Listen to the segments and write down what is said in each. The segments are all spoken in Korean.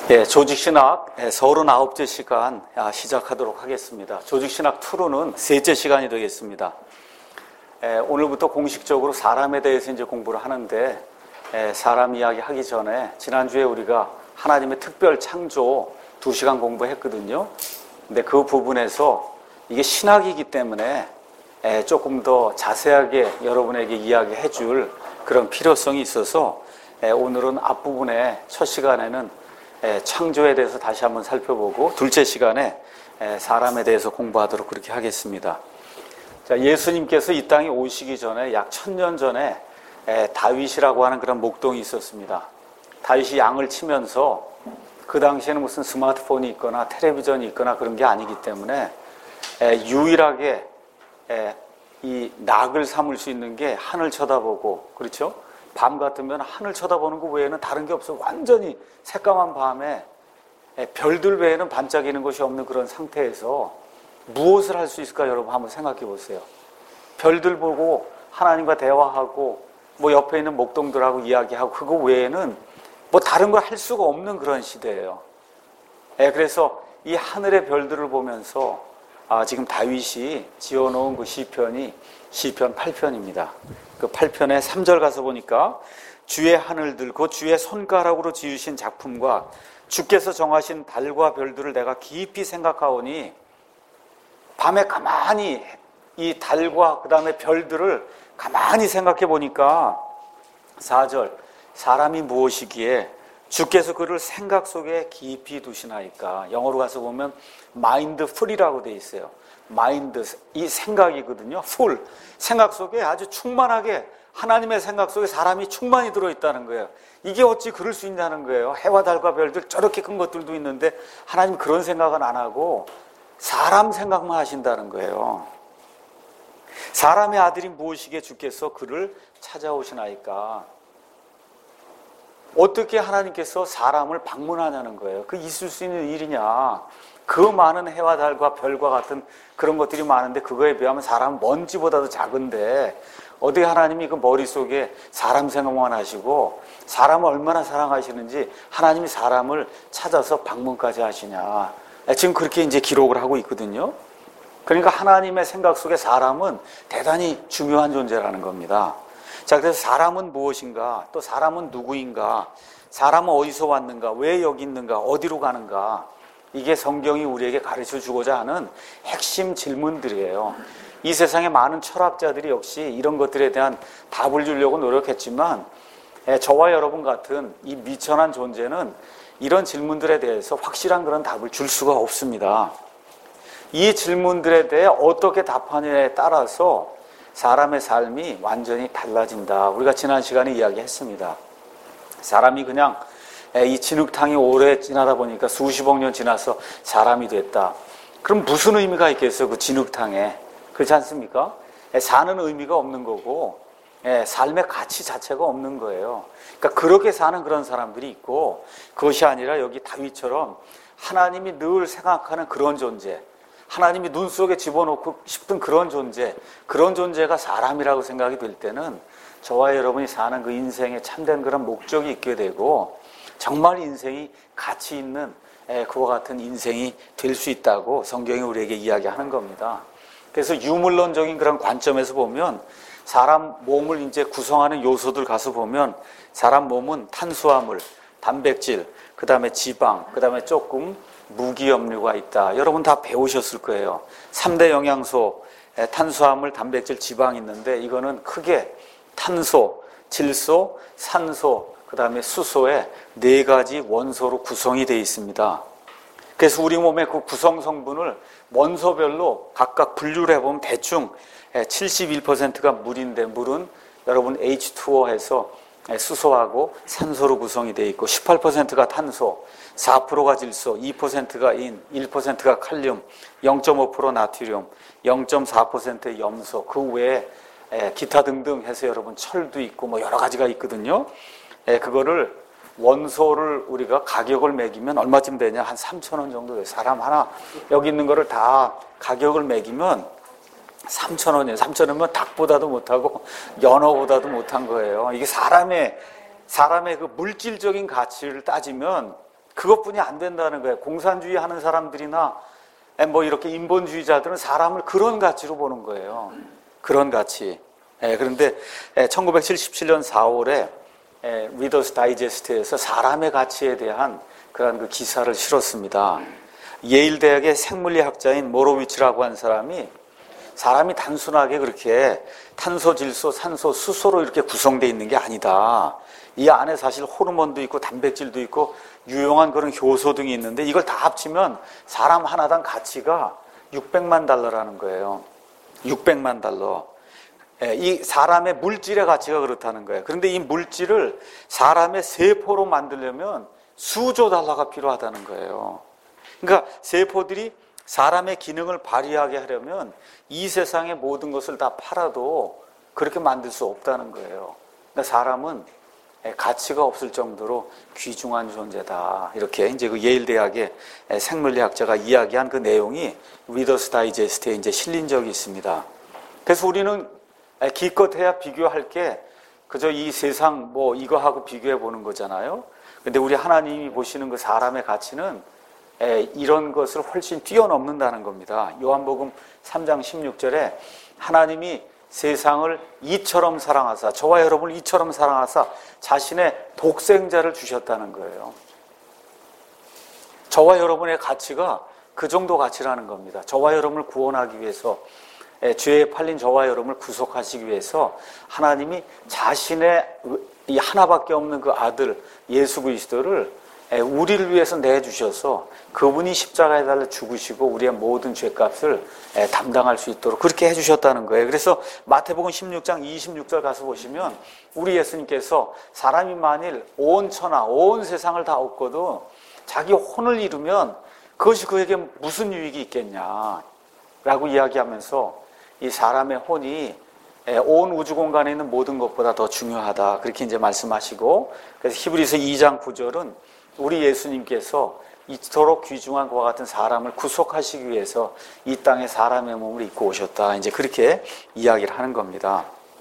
조직신학 39째 시간 시작하도록 하겠습니다. 조직신학 2로는 셋째 시간이 되겠습니다. 오늘부터 공식적으로 사람에 대해서 이제 공부를 하는데, 사람 이야기 하기 전에 지난주에 우리가 하나님의 특별 창조 2시간 공부했거든요. 근데 그 부분에서 이게 신학이기 때문에 조금 더 자세하게 여러분에게 이야기해 줄 그런 필요성이 있어서 오늘은 앞부분에 첫 시간에는 창조에 대해서 다시 한번 살펴보고, 둘째 시간에 사람에 대해서 공부하도록 그렇게 하겠습니다. 자, 예수님께서 이 땅에 오시기 전에 약 1000년 전에 다윗이라고 하는 그런 목동이 있었습니다. 다윗이 양을 치면서, 그 당시에는 무슨 스마트폰이 있거나 텔레비전이 있거나 그런 게 아니기 때문에 유일하게 이 낙을 삼을 수 있는 게 하늘 쳐다보고, 그렇죠? 밤 같으면 하늘 쳐다보는 것 외에는 다른 게 없어. 완전히 새까만 밤에 별들 외에는 반짝이는 것이 없는 그런 상태에서 무엇을 할 수 있을까? 여러분 한번 생각해 보세요. 별들 보고 하나님과 대화하고 뭐 옆에 있는 목동들하고 이야기하고, 그거 외에는 뭐 다른 걸 할 수가 없는 그런 시대예요. 그래서 이 하늘의 별들을 보면서 지금 다윗이 지어놓은 그 시편이 시편 8편입니다. 그 8편의 3절 가서 보니까, 주의 하늘들 곧 주의 손가락으로 지으신 작품과 주께서 정하신 달과 별들을 내가 깊이 생각하오니, 밤에 가만히 이 달과 그 다음에 별들을 가만히 생각해 보니까 4절, 사람이 무엇이기에 주께서 그를 생각 속에 깊이 두시나이까. 영어로 가서 보면 mindful이라고 돼 있어요. 마인드, 이 생각이거든요. 풀, 생각 속에 아주 충만하게, 하나님의 생각 속에 사람이 충만히 들어있다는 거예요. 이게 어찌 그럴 수 있냐는 거예요. 해와 달과 별들 저렇게 큰 것들도 있는데 하나님 그런 생각은 안 하고 사람 생각만 하신다는 거예요. 사람의 아들이 무엇이기에 주께서 그를 찾아오시나이까. 어떻게 하나님께서 사람을 방문하냐는 거예요. 그 있을 수 있는 일이냐. 그 많은 해와 달과 별과 같은 그런 것들이 많은데, 그거에 비하면 사람은 먼지보다도 작은데 어떻게 하나님이 그 머릿속에 사람 생각만 하시고 사람을 얼마나 사랑하시는지 하나님이 사람을 찾아서 방문까지 하시냐. 지금 그렇게 이제 기록을 하고 있거든요. 그러니까 하나님의 생각 속에 사람은 대단히 중요한 존재라는 겁니다. 자, 그래서 사람은 무엇인가, 또 사람은 누구인가, 사람은 어디서 왔는가, 왜 여기 있는가, 어디로 가는가, 이게 성경이 우리에게 가르쳐 주고자 하는 핵심 질문들이에요. 이 세상의 많은 철학자들이 역시 이런 것들에 대한 답을 주려고 노력했지만, 저와 여러분 같은 이 미천한 존재는 이런 질문들에 대해서 확실한 그런 답을 줄 수가 없습니다. 이 질문들에 대해 어떻게 답하느냐에 따라서 사람의 삶이 완전히 달라진다. 우리가 지난 시간에 이야기했습니다. 사람이 그냥 이 진흙탕이 오래 지나다 보니까 수십억 년 지나서 사람이 됐다. 그럼 무슨 의미가 있겠어요? 그 진흙탕에. 그렇지 않습니까? 사는 의미가 없는 거고, 삶의 가치 자체가 없는 거예요. 그러니까 그렇게 사는 그런 사람들이 있고, 그것이 아니라 여기 다윗처럼 하나님이 늘 생각하는 그런 존재, 하나님이 눈 속에 집어넣고 싶은 그런 존재, 그런 존재가 사람이라고 생각이 될 때는 저와 여러분이 사는 그 인생에 참된 그런 목적이 있게 되고, 정말 인생이 가치 있는 그와 같은 인생이 될 수 있다고 성경이 우리에게 이야기하는 겁니다. 그래서 유물론적인 그런 관점에서 보면, 사람 몸을 이제 구성하는 요소들 가서 보면, 사람 몸은 탄수화물, 단백질, 그 다음에 지방, 그 다음에 조금 무기염류가 있다. 여러분 다 배우셨을 거예요. 3대 영양소, 탄수화물, 단백질, 지방이 있는데, 이거는 크게 탄소, 질소, 산소, 그 다음에 수소의 4가지 원소로 구성이 되어 있습니다. 그래서 우리 몸의 그 구성 성분을 원소별로 각각 분류를 해보면 대충 71%가 물인데, 물은 여러분 H2O 해서 수소하고 산소로 구성이 되어 있고, 18%가 탄소, 4%가 질소, 2%가 인, 1%가 칼륨, 0.5% 나트륨, 0.4%의 염소, 그 외에 기타 등등 해서 여러분 철도 있고 뭐 여러 가지가 있거든요. 그거를 원소를 우리가 가격을 매기면 얼마쯤 되냐? 한 3,000원 정도 돼요. 사람 하나 여기 있는 거를 다 가격을 매기면 3,000원이에요. 3,000원이면 닭보다도 못하고 연어보다도 못한 거예요. 이게 사람의 그 물질적인 가치를 따지면 그것뿐이 안 된다는 거예요. 공산주의 하는 사람들이나 뭐 이렇게 인본주의자들은 사람을 그런 가치로 보는 거예요. 그런 가치. 그런데 1977년 4월에 리더스 다이제스트에서 사람의 가치에 대한 그런 그 기사를 실었습니다. 예일 대학의 생물리학자인 모로위츠라고 한 사람이 사람이 단순하게 그렇게 탄소, 질소, 산소, 수소로 이렇게 구성되어 있는 게 아니다. 이 안에 사실 호르몬도 있고 단백질도 있고 유용한 그런 효소 등이 있는데 이걸 다 합치면 사람 하나당 가치가 600만 달러라는 거예요. 600만 달러. 이 사람의 물질의 가치가 그렇다는 거예요. 그런데 이 물질을 사람의 세포로 만들려면 수조 달러가 필요하다는 거예요. 그러니까 세포들이 사람의 기능을 발휘하게 하려면 이 세상의 모든 것을 다 팔아도 그렇게 만들 수 없다는 거예요. 그러니까 사람은 가치가 없을 정도로 귀중한 존재다. 이렇게 이제 그 예일 대학의 생물리학자가 이야기한 그 내용이 리더스 다이제스트에 이제 실린 적이 있습니다. 그래서 우리는 기껏해야 비교할 게 그저 이 세상 뭐 이거하고 비교해 보는 거잖아요. 근데 우리 하나님이 보시는 그 사람의 가치는 이런 것을 훨씬 뛰어넘는다는 겁니다. 요한복음 3장 16절에 하나님이 세상을 이처럼 사랑하사, 저와 여러분을 이처럼 사랑하사 자신의 독생자를 주셨다는 거예요. 저와 여러분의 가치가 그 정도 가치라는 겁니다. 저와 여러분을 구원하기 위해서, 죄에 팔린 저와 여러분을 구속하시기 위해서 하나님이 자신의 이 하나밖에 없는 그 아들 예수 그리스도를 우리를 위해서 내주셔서 그분이 십자가에 달려 죽으시고 우리의 모든 죄값을 담당할 수 있도록 그렇게 해주셨다는 거예요. 그래서 마태복음 16장 26절 가서 보시면 우리 예수님께서 사람이 만일 온 천하 온 세상을 다 얻고도 자기 혼을 잃으면 그것이 그에게 무슨 유익이 있겠냐 라고 이야기하면서 이 사람의 혼이 온 우주 공간에 있는 모든 것보다 더 중요하다 그렇게 이제 말씀하시고, 그래서 히브리서 2장 9절은 우리 예수님께서 이토록 귀중한 그와 같은 사람을 구속하시기 위해서 이 땅에 사람의 몸을 입고 오셨다. 이제 그렇게 이야기를 하는 겁니다.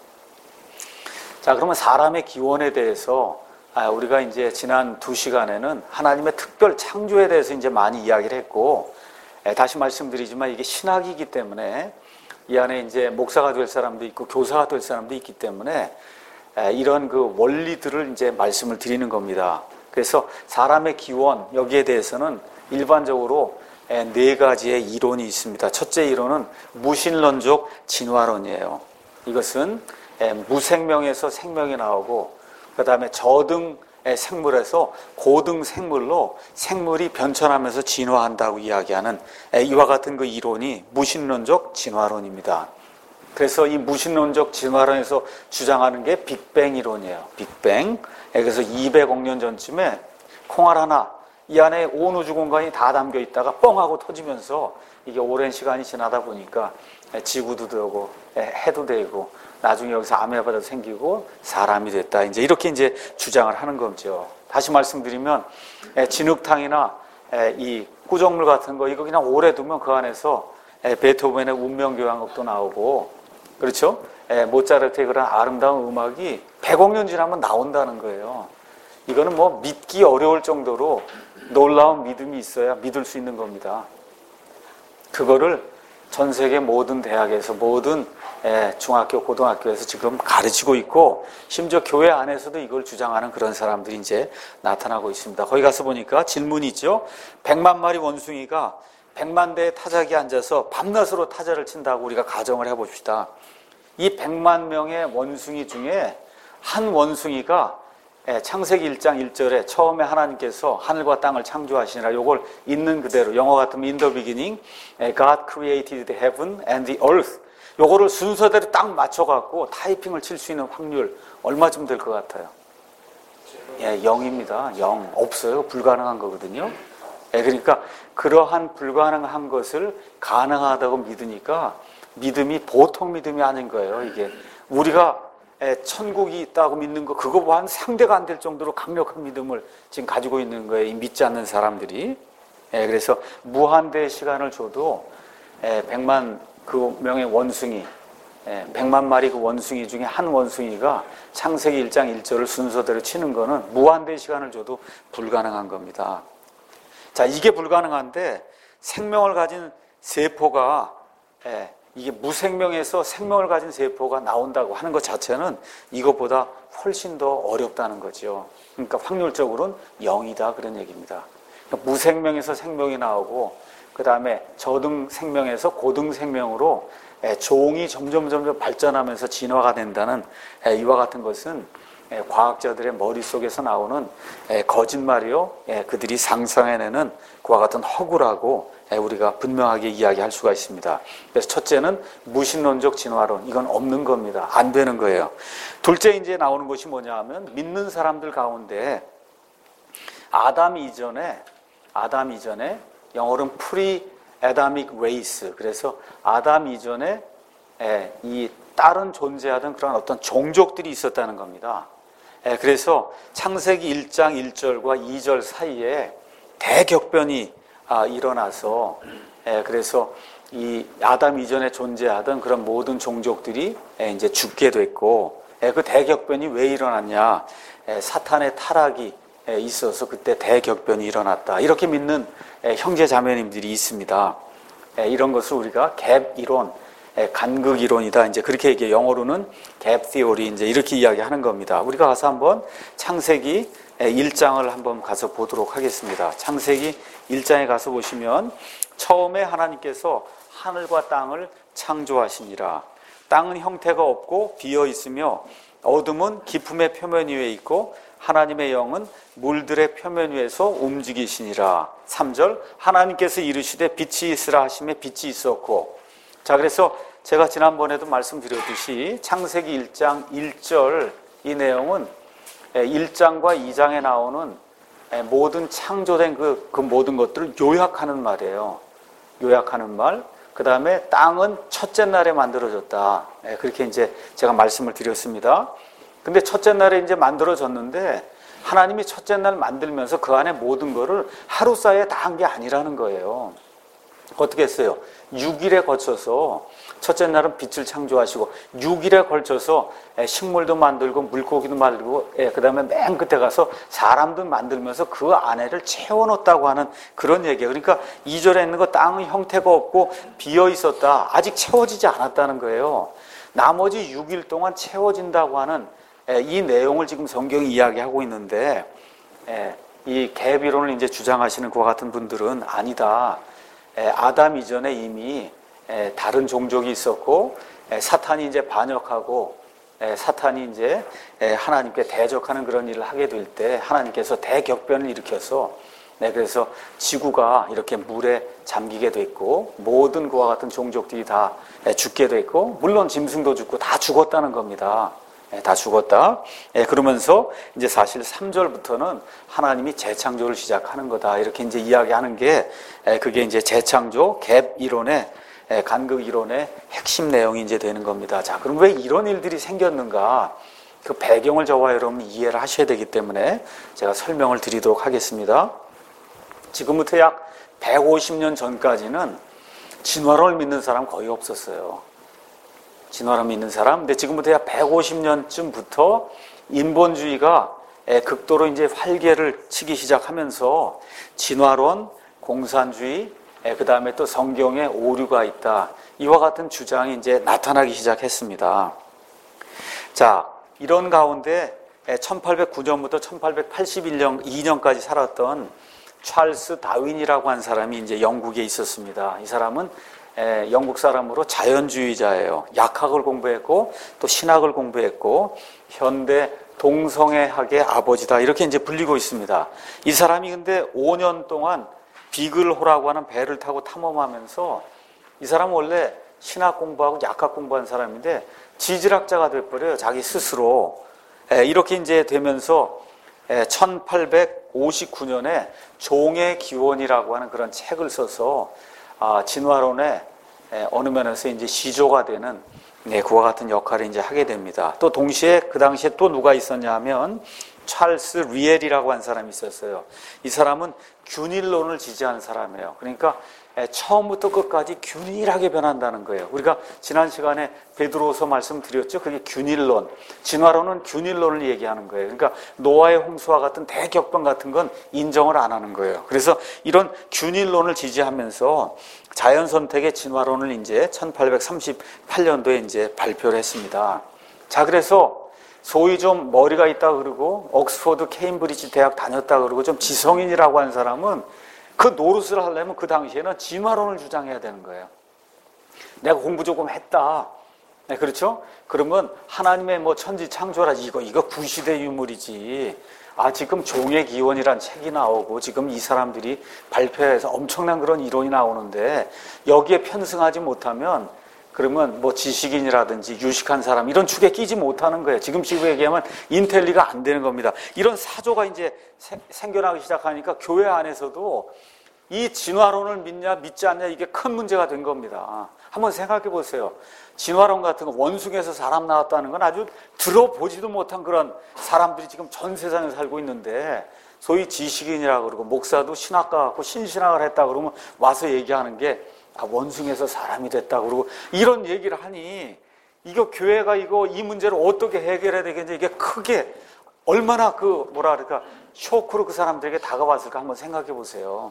자, 그러면 사람의 기원에 대해서 우리가 이제 지난 2시간에는 하나님의 특별 창조에 대해서 이제 많이 이야기를 했고, 다시 말씀드리지만 이게 신학이기 때문에 이 안에 이제 목사가 될 사람도 있고 교사가 될 사람도 있기 때문에 이런 그 원리들을 이제 말씀을 드리는 겁니다. 그래서 사람의 기원, 여기에 대해서는 일반적으로 4가지의 이론이 있습니다. 첫째 이론은 무신론적 진화론이에요. 이것은 무생명에서 생명이 나오고, 그 다음에 저등 생물에서 고등 생물로 생물이 변천하면서 진화한다고 이야기하는 이와 같은 그 이론이 무신론적 진화론입니다. 그래서 이 무신론적 진화론에서 주장하는 게 빅뱅 이론이에요. 빅뱅. 그래서 200억 년 전쯤에 콩알 하나, 이 안에 온 우주 공간이 다 담겨 있다가 뻥 하고 터지면서 이게 오랜 시간이 지나다 보니까 지구도 되고 해도 되고 나중에 여기서 아메바도 생기고 사람이 됐다. 이렇게 주장을 하는 거죠. 다시 말씀드리면 진흙탕이나 이 구정물 같은 거 이거 그냥 오래 두면 그 안에서 베토벤의 운명교향곡도 나오고, 그렇죠? 모차르트의 그런 아름다운 음악이 100억 년 지나면 나온다는 거예요. 이거는 뭐 믿기 어려울 정도로 놀라운 믿음이 있어야 믿을 수 있는 겁니다. 그거를 전 세계 모든 대학에서 모든 중학교, 고등학교에서 지금 가르치고 있고, 심지어 교회 안에서도 이걸 주장하는 그런 사람들이 이제 나타나고 있습니다. 거기 가서 보니까 질문이 있죠. 100만 마리 원숭이가 100만 대의 타자기에 앉아서 밤낮으로 타자를 친다고 우리가 가정을 해봅시다. 이 100만 명의 원숭이 중에 한 원숭이가 창세기 1장 1절에 처음에 하나님께서 하늘과 땅을 창조하시니라, 요걸 있는 그대로, 영어 같으면 in the beginning God created the heaven and the earth, 요거를 순서대로 딱 맞춰갖고 타이핑을 칠 수 있는 확률 얼마쯤 될 것 같아요? 0입니다. 0. 없어요. 불가능한 거거든요. 그러니까 그러한 불가능한 것을 가능하다고 믿으니까 믿음이 보통 믿음이 아닌 거예요. 이게 우리가 천국이 있다고 믿는 거, 그거와는 상대가 안 될 정도로 강력한 믿음을 지금 가지고 있는 거예요. 이 믿지 않는 사람들이. 그래서 무한대의 시간을 줘도 100만 그 명의 원숭이, 100만 마리 그 원숭이 중에 한 원숭이가 창세기 1장 1절을 순서대로 치는 거는 무한대의 시간을 줘도 불가능한 겁니다. 자, 이게 불가능한데 생명을 가진 세포가 이게 무생명에서 생명을 가진 세포가 나온다고 하는 것 자체는 이것보다 훨씬 더 어렵다는 거죠. 그러니까 확률적으로는 0이다 그런 얘기입니다. 그러니까 무생명에서 생명이 나오고 그 다음에 저등 생명에서 고등 생명으로 종이 점점 발전하면서 진화가 된다는 이와 같은 것은 과학자들의 머릿속에서 나오는 거짓말이요. 그들이 상상해내는 그와 같은 허구라고 우리가 분명하게 이야기할 수가 있습니다. 그래서 첫째는 무신론적 진화론. 이건 없는 겁니다. 안 되는 거예요. 둘째 이제 나오는 것이 뭐냐 하면 믿는 사람들 가운데 아담 이전에 영어로는 pre-Adamic race. 그래서 아담 이전에 이 다른 존재하던 그런 어떤 종족들이 있었다는 겁니다. 그래서 창세기 1장 1절과 2절 사이에 대격변이 일어나서 그래서 이 아담 이전에 존재하던 그런 모든 종족들이 이제 죽게 됐고 그 대격변이 왜 일어났냐? 사탄의 타락이 있어서 그때 대격변이 일어났다. 이렇게 믿는 형제 자매님들이 있습니다. 이런 것을 우리가 갭 이론, 간극 이론이다. 이제 그렇게 얘기해. 영어로는 갭 티오리 이제 이렇게 이야기하는 겁니다. 우리가 가서 한번 창세기 1장을 한번 가서 보도록 하겠습니다. 창세기 1장에 가서 보시면 처음에 하나님께서 하늘과 땅을 창조하시니라. 땅은 형태가 없고 비어 있으며 어둠은 깊음의 표면 위에 있고 하나님의 영은 물들의 표면 위에서 움직이시니라. 3절 하나님께서 이르시되 빛이 있으라 하심에 빛이 있었고. 자, 그래서 제가 지난번에도 말씀드렸듯이 창세기 1장 1절 이 내용은 1장과 2장에 나오는 모든 창조된 그 모든 것들을 요약하는 말이에요. 요약하는 말. 그 다음에 땅은 첫째 날에 만들어졌다. 그렇게 이제 제가 말씀을 드렸습니다. 근데 첫째 날에 이제 만들어졌는데 하나님이 첫째 날 만들면서 그 안에 모든 거를 하루 사이에 다 한 게 아니라는 거예요. 어떻게 했어요? 6일에 거쳐서 첫째 날은 빛을 창조하시고 6일에 걸쳐서 식물도 만들고 물고기도 만들고 그 다음에 맨 끝에 가서 사람도 만들면서 그 안에를 채워놓았다고 하는 그런 얘기예요. 그러니까 2절에 있는 거 땅은 형태가 없고 비어 있었다. 아직 채워지지 않았다는 거예요. 나머지 6일 동안 채워진다고 하는 이 내용을 지금 성경이 이야기하고 있는데 이 갭 이론을 이제 주장하시는 그와 같은 분들은 아니다. 아담 이전에 이미 다른 종족이 있었고 사탄이 이제 반역하고 사탄이 이제 하나님께 대적하는 그런 일을 하게 될 때 하나님께서 대격변을 일으켜서 그래서 지구가 이렇게 물에 잠기게 됐고 모든 그와 같은 종족들이 다 죽게 됐고 물론 짐승도 죽고 다 죽었다는 겁니다. 다 죽었다. 그러면서 이제 사실 3절부터는 하나님이 재창조를 시작하는 거다. 이렇게 이제 이야기하는 게 그게 이제 재창조, 갭 이론의 간극 이론의 핵심 내용이 이제 되는 겁니다. 자, 그럼 왜 이런 일들이 생겼는가? 그 배경을 저와 여러분이 이해를 하셔야 되기 때문에 제가 설명을 드리도록 하겠습니다. 지금부터 약 150년 전까지는 진화론을 믿는 사람 거의 없었어요. 진화를 믿는 사람. 근데 지금부터 약 150년쯤부터 인본주의가 극도로 이제 활개를 치기 시작하면서 진화론, 공산주의, 그 다음에 또 성경에 오류가 있다. 이와 같은 주장이 이제 나타나기 시작했습니다. 자, 이런 가운데 1809년부터 1881년까지 살았던 찰스 다윈이라고 한 사람이 이제 영국에 있었습니다. 이 사람은 영국 사람으로 자연주의자예요. 약학을 공부했고 또 신학을 공부했고 현대 동성애학의 아버지다 이렇게 이제 불리고 있습니다. 이 사람이 근데 5년 동안 비글호라고 하는 배를 타고 탐험하면서 이 사람은 원래 신학 공부하고 약학 공부한 사람인데 지질학자가 돼버려요. 자기 스스로. 이렇게 이제 되면서 1859년에 종의 기원이라고 하는 그런 책을 써서 진화론의 어느 면에서 이제 시조가 되는 그와 같은 역할을 이제 하게 됩니다. 또 동시에 그 당시에 또 누가 있었냐 하면 찰스 리엘이라고 한 사람이 있었어요. 이 사람은 균일론을 지지한 사람이에요. 그러니까 처음부터 끝까지 균일하게 변한다는 거예요. 우리가 지난 시간에 베드로서 말씀드렸죠. 그게 균일론. 진화론은 균일론을 얘기하는 거예요. 그러니까 노아의 홍수와 같은 대격변 같은 건 인정을 안 하는 거예요. 그래서 이런 균일론을 지지하면서 자연선택의 진화론을 이제 1838년도에 이제 발표를 했습니다. 자, 그래서 소위 좀 머리가 있다 그러고 옥스퍼드, 케임브리지 대학 다녔다 그러고 좀 지성인이라고 한 사람은 그 노릇을 하려면 그 당시에는 진화론을 주장해야 되는 거예요. 내가 공부 조금 했다. 네, 그렇죠? 그러면 하나님의 뭐 천지 창조라 이거 구시대 유물이지. 지금 종의 기원이란 책이 나오고 지금 이 사람들이 발표해서 엄청난 그런 이론이 나오는데 여기에 편승하지 못하면 그러면 뭐 지식인이라든지 유식한 사람 이런 축에 끼지 못하는 거예요. 지금식으로 얘기하면 인텔리가 안 되는 겁니다. 이런 사조가 이제 생겨나기 시작하니까 교회 안에서도 이 진화론을 믿냐 믿지 않냐 이게 큰 문제가 된 겁니다. 한번 생각해 보세요. 진화론 같은 거 원숭이에서 사람 나왔다는 건 아주 들어보지도 못한 그런 사람들이 지금 전 세상에 살고 있는데 소위 지식인이라고 그러고 목사도 신학과 같고 신신학을 했다 그러면 와서 얘기하는 게 원숭이에서 사람이 됐다 그러고 이런 얘기를 하니 이거 교회가 이 문제를 어떻게 해결해야 되겠는지 이게 크게 얼마나 쇼크로 그 사람들에게 다가왔을까 한번 생각해 보세요.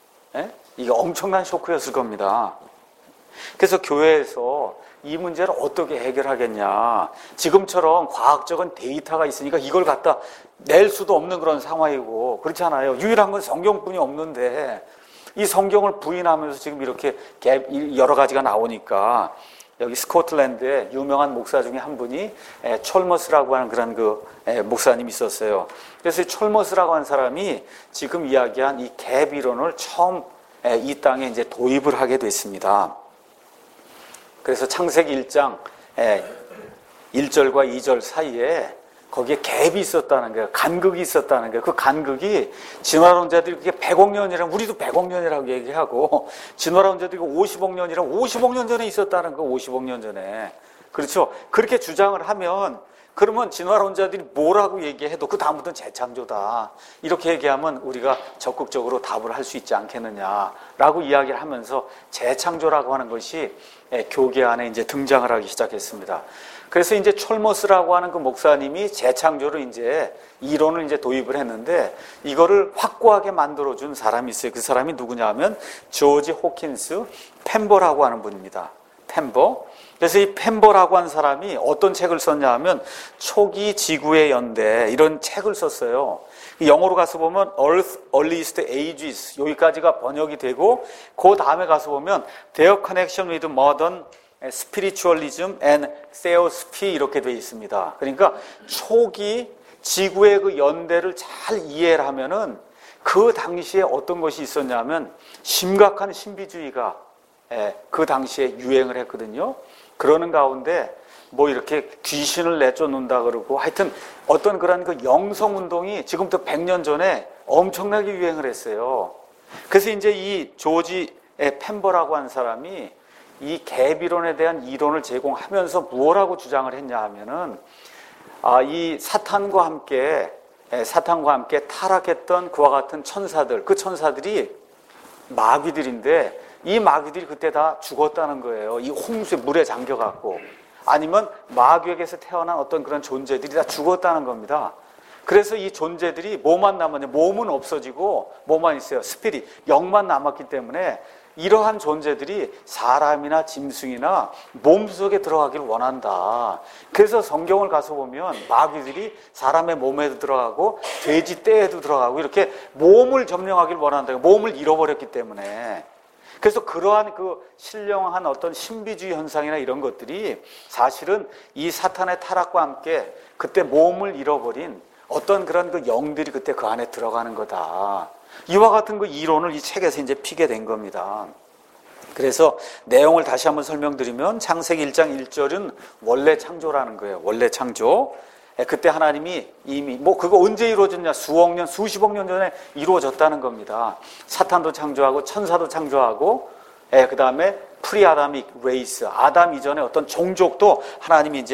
이게 엄청난 쇼크였을 겁니다. 그래서 교회에서 이 문제를 어떻게 해결하겠냐. 지금처럼 과학적인 데이터가 있으니까 이걸 갖다 낼 수도 없는 그런 상황이고 그렇잖아요. 유일한 건 성경뿐이 없는데 이 성경을 부인하면서 지금 이렇게 여러 가지가 나오니까 여기 스코틀랜드에 유명한 목사 중에 한 분이 촐머스라고 하는 그런 목사님이 있었어요. 그래서 촐머스라고 하는 사람이 지금 이야기한 이 갭 이론을 처음 이 땅에 이제 도입을 하게 됐습니다. 그래서 창세기 1장 1절과 2절 사이에 거기에 갭이 있었다는 거예요. 간극이 있었다는 거예요. 그 간극이 진화론자들이 그게 100억 년이라면 우리도 100억 년이라고 얘기하고 진화론자들이 50억 년이라면 50억 년 전에 있었다는 거 50억 년 전에. 그렇죠. 그렇게 주장을 하면 그러면 진화론자들이 뭐라고 얘기해도 그 다음부터는 재창조다. 이렇게 얘기하면 우리가 적극적으로 답을 할 수 있지 않겠느냐라고 이야기를 하면서 재창조라고 하는 것이 교계 안에 이제 등장을 하기 시작했습니다. 그래서 이제 촐머스라고 하는 그 목사님이 재창조를 이제 이론을 이제 도입을 했는데 이거를 확고하게 만들어준 사람이 있어요. 그 사람이 누구냐면 조지 호킨스 펜버라고 하는 분입니다. 펜버. 그래서 이 펜버라고 하는 사람이 어떤 책을 썼냐 하면 초기 지구의 연대 이런 책을 썼어요. 영어로 가서 보면 Earth Earliest Ages 여기까지가 번역이 되고 그 다음에 가서 보면 Their Connection with Modern Spiritualism and Theosophy 이렇게 되어 있습니다. 그러니까 초기 지구의 그 연대를 잘 이해를 하면은 그 당시에 어떤 것이 있었냐면 심각한 신비주의가 그 당시에 유행을 했거든요. 그러는 가운데 뭐 이렇게 귀신을 내쫓는다 그러고 하여튼 어떤 그런 그 영성운동이 지금부터 100년 전에 엄청나게 유행을 했어요. 그래서 이제 이 조지 펜버라고 한 사람이 이 갭이론에 대한 이론을 제공하면서 무엇라고 주장을 했냐 하면은 이 사탄과 함께 타락했던 그와 같은 천사들, 그 천사들이 마귀들인데 이 마귀들이 그때 다 죽었다는 거예요. 이 홍수에 물에 잠겨갖고. 아니면 마귀에게서 태어난 어떤 그런 존재들이 다 죽었다는 겁니다. 그래서 이 존재들이 뭐만 남았냐? 몸은 없어지고 뭐만 있어요? 스피릿, 영만 남았기 때문에 이러한 존재들이 사람이나 짐승이나 몸속에 들어가기를 원한다. 그래서 성경을 가서 보면 마귀들이 사람의 몸에도 들어가고 돼지 떼에도 들어가고 이렇게 몸을 점령하기를 원한다. 몸을 잃어버렸기 때문에. 그래서 그러한 그 신령한 어떤 신비주의 현상이나 이런 것들이 사실은 이 사탄의 타락과 함께 그때 몸을 잃어버린 어떤 그런 그 영들이 그때 그 안에 들어가는 거다. 이와 같은 그 이론을 이 책에서 이제 피게 된 겁니다. 그래서 내용을 다시 한번 설명드리면 창세기 1장 1절은 원래 창조라는 거예요. 원래 창조. 그때 하나님이 이미 그거 언제 이루어졌냐? 수억 년, 수십억 년 전에 이루어졌다는 겁니다. 사탄도 창조하고 천사도 창조하고 그 다음에 프리아다믹 레이스, 아담 이전에 어떤 종족도 하나님이 이제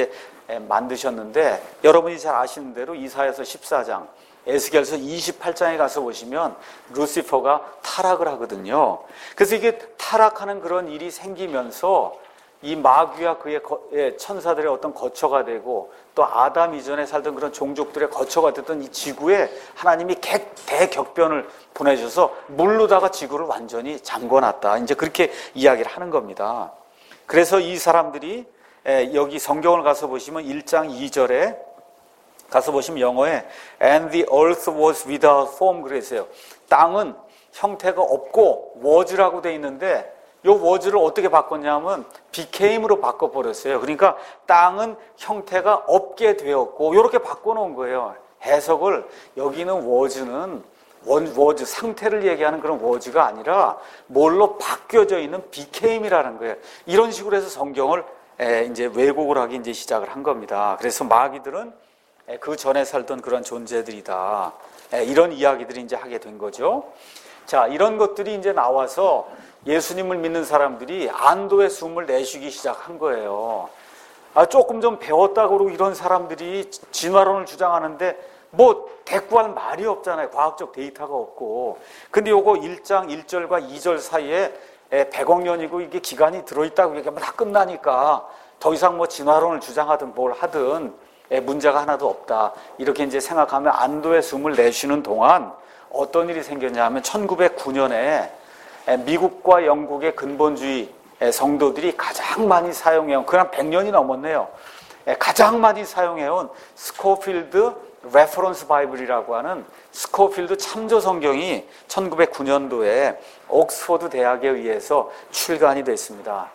만드셨는데 여러분이 잘 아시는 대로 이사야서 14장, 에스겔서 28장에 가서 보시면 루시퍼가 타락을 하거든요. 그래서 이게 타락하는 그런 일이 생기면서 이 마귀와 그의 천사들의 어떤 거처가 되고 또 아담 이전에 살던 그런 종족들의 거처가 됐던 이 지구에 하나님이 대격변을 보내셔서 물로다가 지구를 완전히 잠궈놨다. 이제 그렇게 이야기를 하는 겁니다. 그래서 이 사람들이 여기 성경을 가서 보시면 1장 2절에 가서 보시면 영어에 And the earth was without form 그랬어요. 땅은 형태가 없고 was라고 돼 있는데 이 was를 어떻게 바꿨냐면 became으로 바꿔버렸어요. 그러니까 땅은 형태가 없게 되었고 이렇게 바꿔놓은 거예요. 해석을 여기는 was는 was 상태를 얘기하는 그런 was가 아니라 뭘로 바뀌어져 있는 became이라는 거예요. 이런 식으로 해서 성경을 이제 왜곡을 하기 이제 시작을 한 겁니다. 그래서 마귀들은 그 전에 살던 그런 존재들이다. 이런 이야기들이 이제 하게 된 거죠. 자, 이런 것들이 이제 나와서 예수님을 믿는 사람들이 안도의 숨을 내쉬기 시작한 거예요. 조금 좀 배웠다고 그러고 이런 사람들이 진화론을 주장하는데 뭐 대꾸할 말이 없잖아요. 과학적 데이터가 없고. 근데 요거 1장 1절과 2절 사이에 100억 년이고 이게 기간이 들어있다고 얘기하면 다 끝나니까 더 이상 뭐 진화론을 주장하든 뭘 하든 문제가 하나도 없다. 이렇게 이제 생각하면 안도의 숨을 내쉬는 동안 어떤 일이 생겼냐 하면 1909년에 미국과 영국의 근본주의 성도들이 가장 많이 사용해온, 그냥 100년이 넘었네요. 가장 많이 사용해온 스코필드 레퍼런스 바이블이라고 하는 스코필드 참조 성경이 1909년도에 옥스퍼드 대학에 의해서 출간이 됐습니다.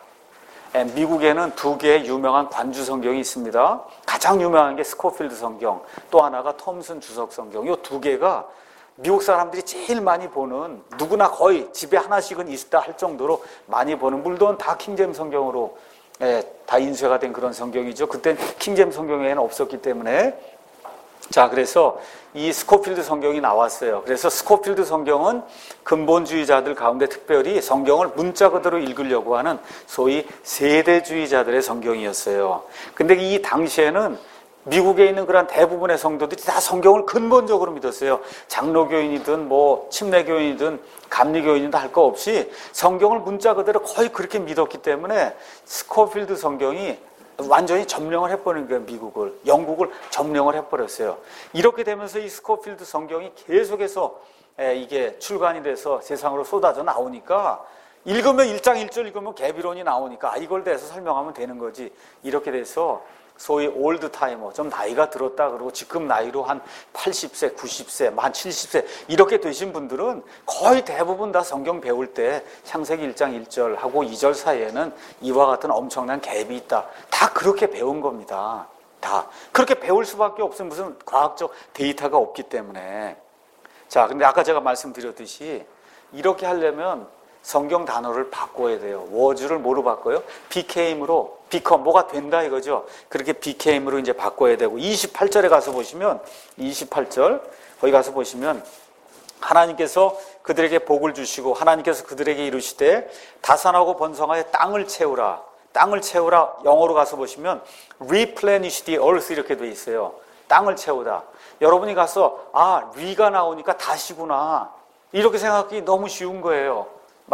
미국에는 두 개의 유명한 관주 성경이 있습니다. 가장 유명한 게 스코필드 성경, 또 하나가 톰슨 주석 성경. 이 두 개가 미국 사람들이 제일 많이 보는, 누구나 거의 집에 하나씩은 있다 할 정도로 많이 보는, 물론 다 킹제임스 성경으로 다 인쇄가 된 그런 성경이죠. 그땐 킹제임스 성경에는 없었기 때문에. 자, 그래서 이 스코필드 성경이 나왔어요. 그래서 스코필드 성경은 근본주의자들 가운데 특별히 성경을 문자 그대로 읽으려고 하는 소위 세대주의자들의 성경이었어요. 근데 이 당시에는 미국에 있는 그런 대부분의 성도들이 다 성경을 근본적으로 믿었어요. 장로교인이든 뭐 침례교인이든 감리교인이든 할 거 없이 성경을 문자 그대로 거의 그렇게 믿었기 때문에 스코필드 성경이 완전히 점령을 해버린 거예요. 미국을, 영국을 점령을 해버렸어요. 이렇게 되면서 이 스코필드 성경이 계속해서 이게 출간이 돼서 세상으로 쏟아져 나오니까 읽으면 1장 1절 읽으면 개비론이 나오니까 이걸 대해서 설명하면 되는 거지. 이렇게 돼서 소위 올드타이머, 좀 나이가 들었다 그러고 지금 나이로 한 80세, 90세, 한 70세 이렇게 되신 분들은 거의 대부분 다 성경 배울 때 창세기 1장 1절하고 2절 사이에는 이와 같은 엄청난 갭이 있다. 다 그렇게 배운 겁니다. 다. 그렇게 배울 수밖에 없어요. 무슨 과학적 데이터가 없기 때문에. 자, 근데 아까 제가 말씀드렸듯이 이렇게 하려면 성경 단어를 바꿔야 돼요. was를 뭐로 바꿔요? became으로, become, 뭐가 된다 이거죠. 그렇게 became으로 이제 바꿔야 되고, 28절에 가서 보시면, 28절, 거기 가서 보시면, 하나님께서 그들에게 복을 주시고, 하나님께서 그들에게 이르시되, 다산하고 번성하여 땅을 채우라. 땅을 채우라. 영어로 가서 보시면, replenish the earth 이렇게 돼 있어요. 땅을 채우다. 여러분이 가서, re가 나오니까 다시구나. 이렇게 생각하기 너무 쉬운 거예요.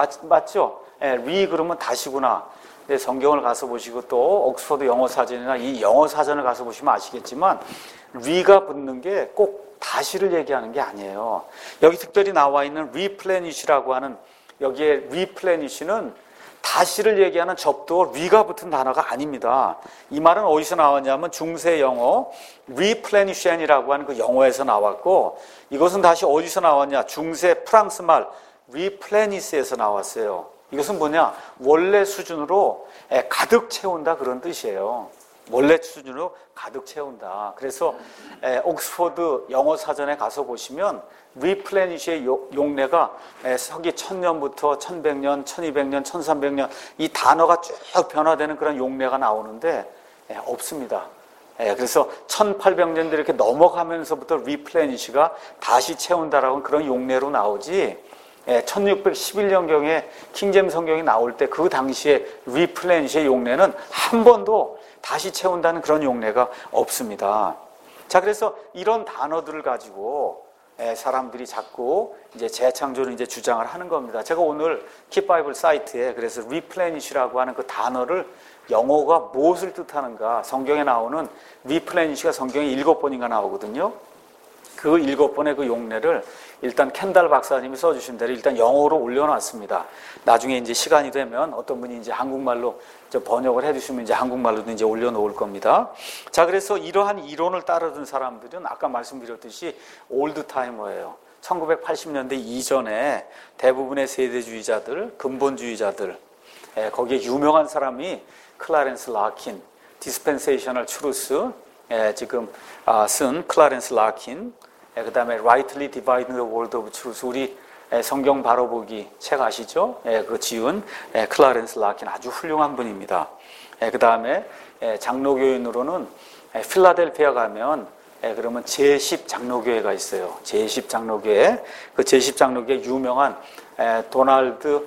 맞죠? 리 그러면 다시구나. 근데 성경을 가서 보시고 또 옥스퍼드 영어 사전이나 이 영어 사전을 가서 보시면 아시겠지만 리가 붙는 게 꼭 다시를 얘기하는 게 아니에요. 여기 특별히 나와 있는 replenish라고 하는, 여기에 replenish는 다시를 얘기하는 접두어 리가 붙은 단어가 아닙니다. 이 말은 어디서 나왔냐면 중세 영어 replenish이라고 하는 그 영어에서 나왔고, 이것은 다시 어디서 나왔냐? 중세 프랑스 말 replenish에서 나왔어요. 이것은 뭐냐? 원래 수준으로 가득 채운다 그런 뜻이에요. 원래 수준으로 가득 채운다. 그래서 옥스퍼드 영어 사전에 가서 보시면 replenish의 용례가 서기 1000년부터 1100년, 1200년, 1300년 이 단어가 쭉 변화되는 그런 용례가 나오는데 없습니다. 그래서 1800년대 이렇게 넘어가면서부터 replenish가 다시 채운다라는 그런 용례로 나오지, 1611년경에 킹제임스 성경이 나올 때 그 당시에 replenish의 용례는 한 번도 다시 채운다는 그런 용례가 없습니다. 자, 그래서 이런 단어들을 가지고 사람들이 자꾸 이제 재창조를 이제 주장을 하는 겁니다. 제가 오늘 킵바이블 사이트에 그래서 replenish라고 하는 그 단어를 영어가 무엇을 뜻하는가, 성경에 나오는 replenish가 성경에 7번인가 나오거든요. 그 7번의 그 용례를 일단 켄달 박사님이 써주신 대로 일단 영어로 올려놨습니다. 나중에 이제 시간이 되면 어떤 분이 이제 한국말로 번역을 해주시면 이제 한국말로도 이제 올려놓을 겁니다. 자, 그래서 이러한 이론을 따르던 사람들은 아까 말씀드렸듯이 올드타이머예요. 1980년대 이전에 대부분의 세대주의자들, 근본주의자들, 거기에 유명한 사람이 클라렌스 라킨, 디스펜세이셔널 트루스, 지금 쓴 클라렌스 라킨, 그 다음에 Rightly Dividing the Word of Truth, 우리 성경 바로보기 책 아시죠? 그 지은 클라렌스 라킨 아주 훌륭한 분입니다. 그 다음에 장로교인으로는 필라델피아 가면 그러면 제10 장로교회가 있어요. 제10 장로교회, 그 제10 장로교회 유명한 도널드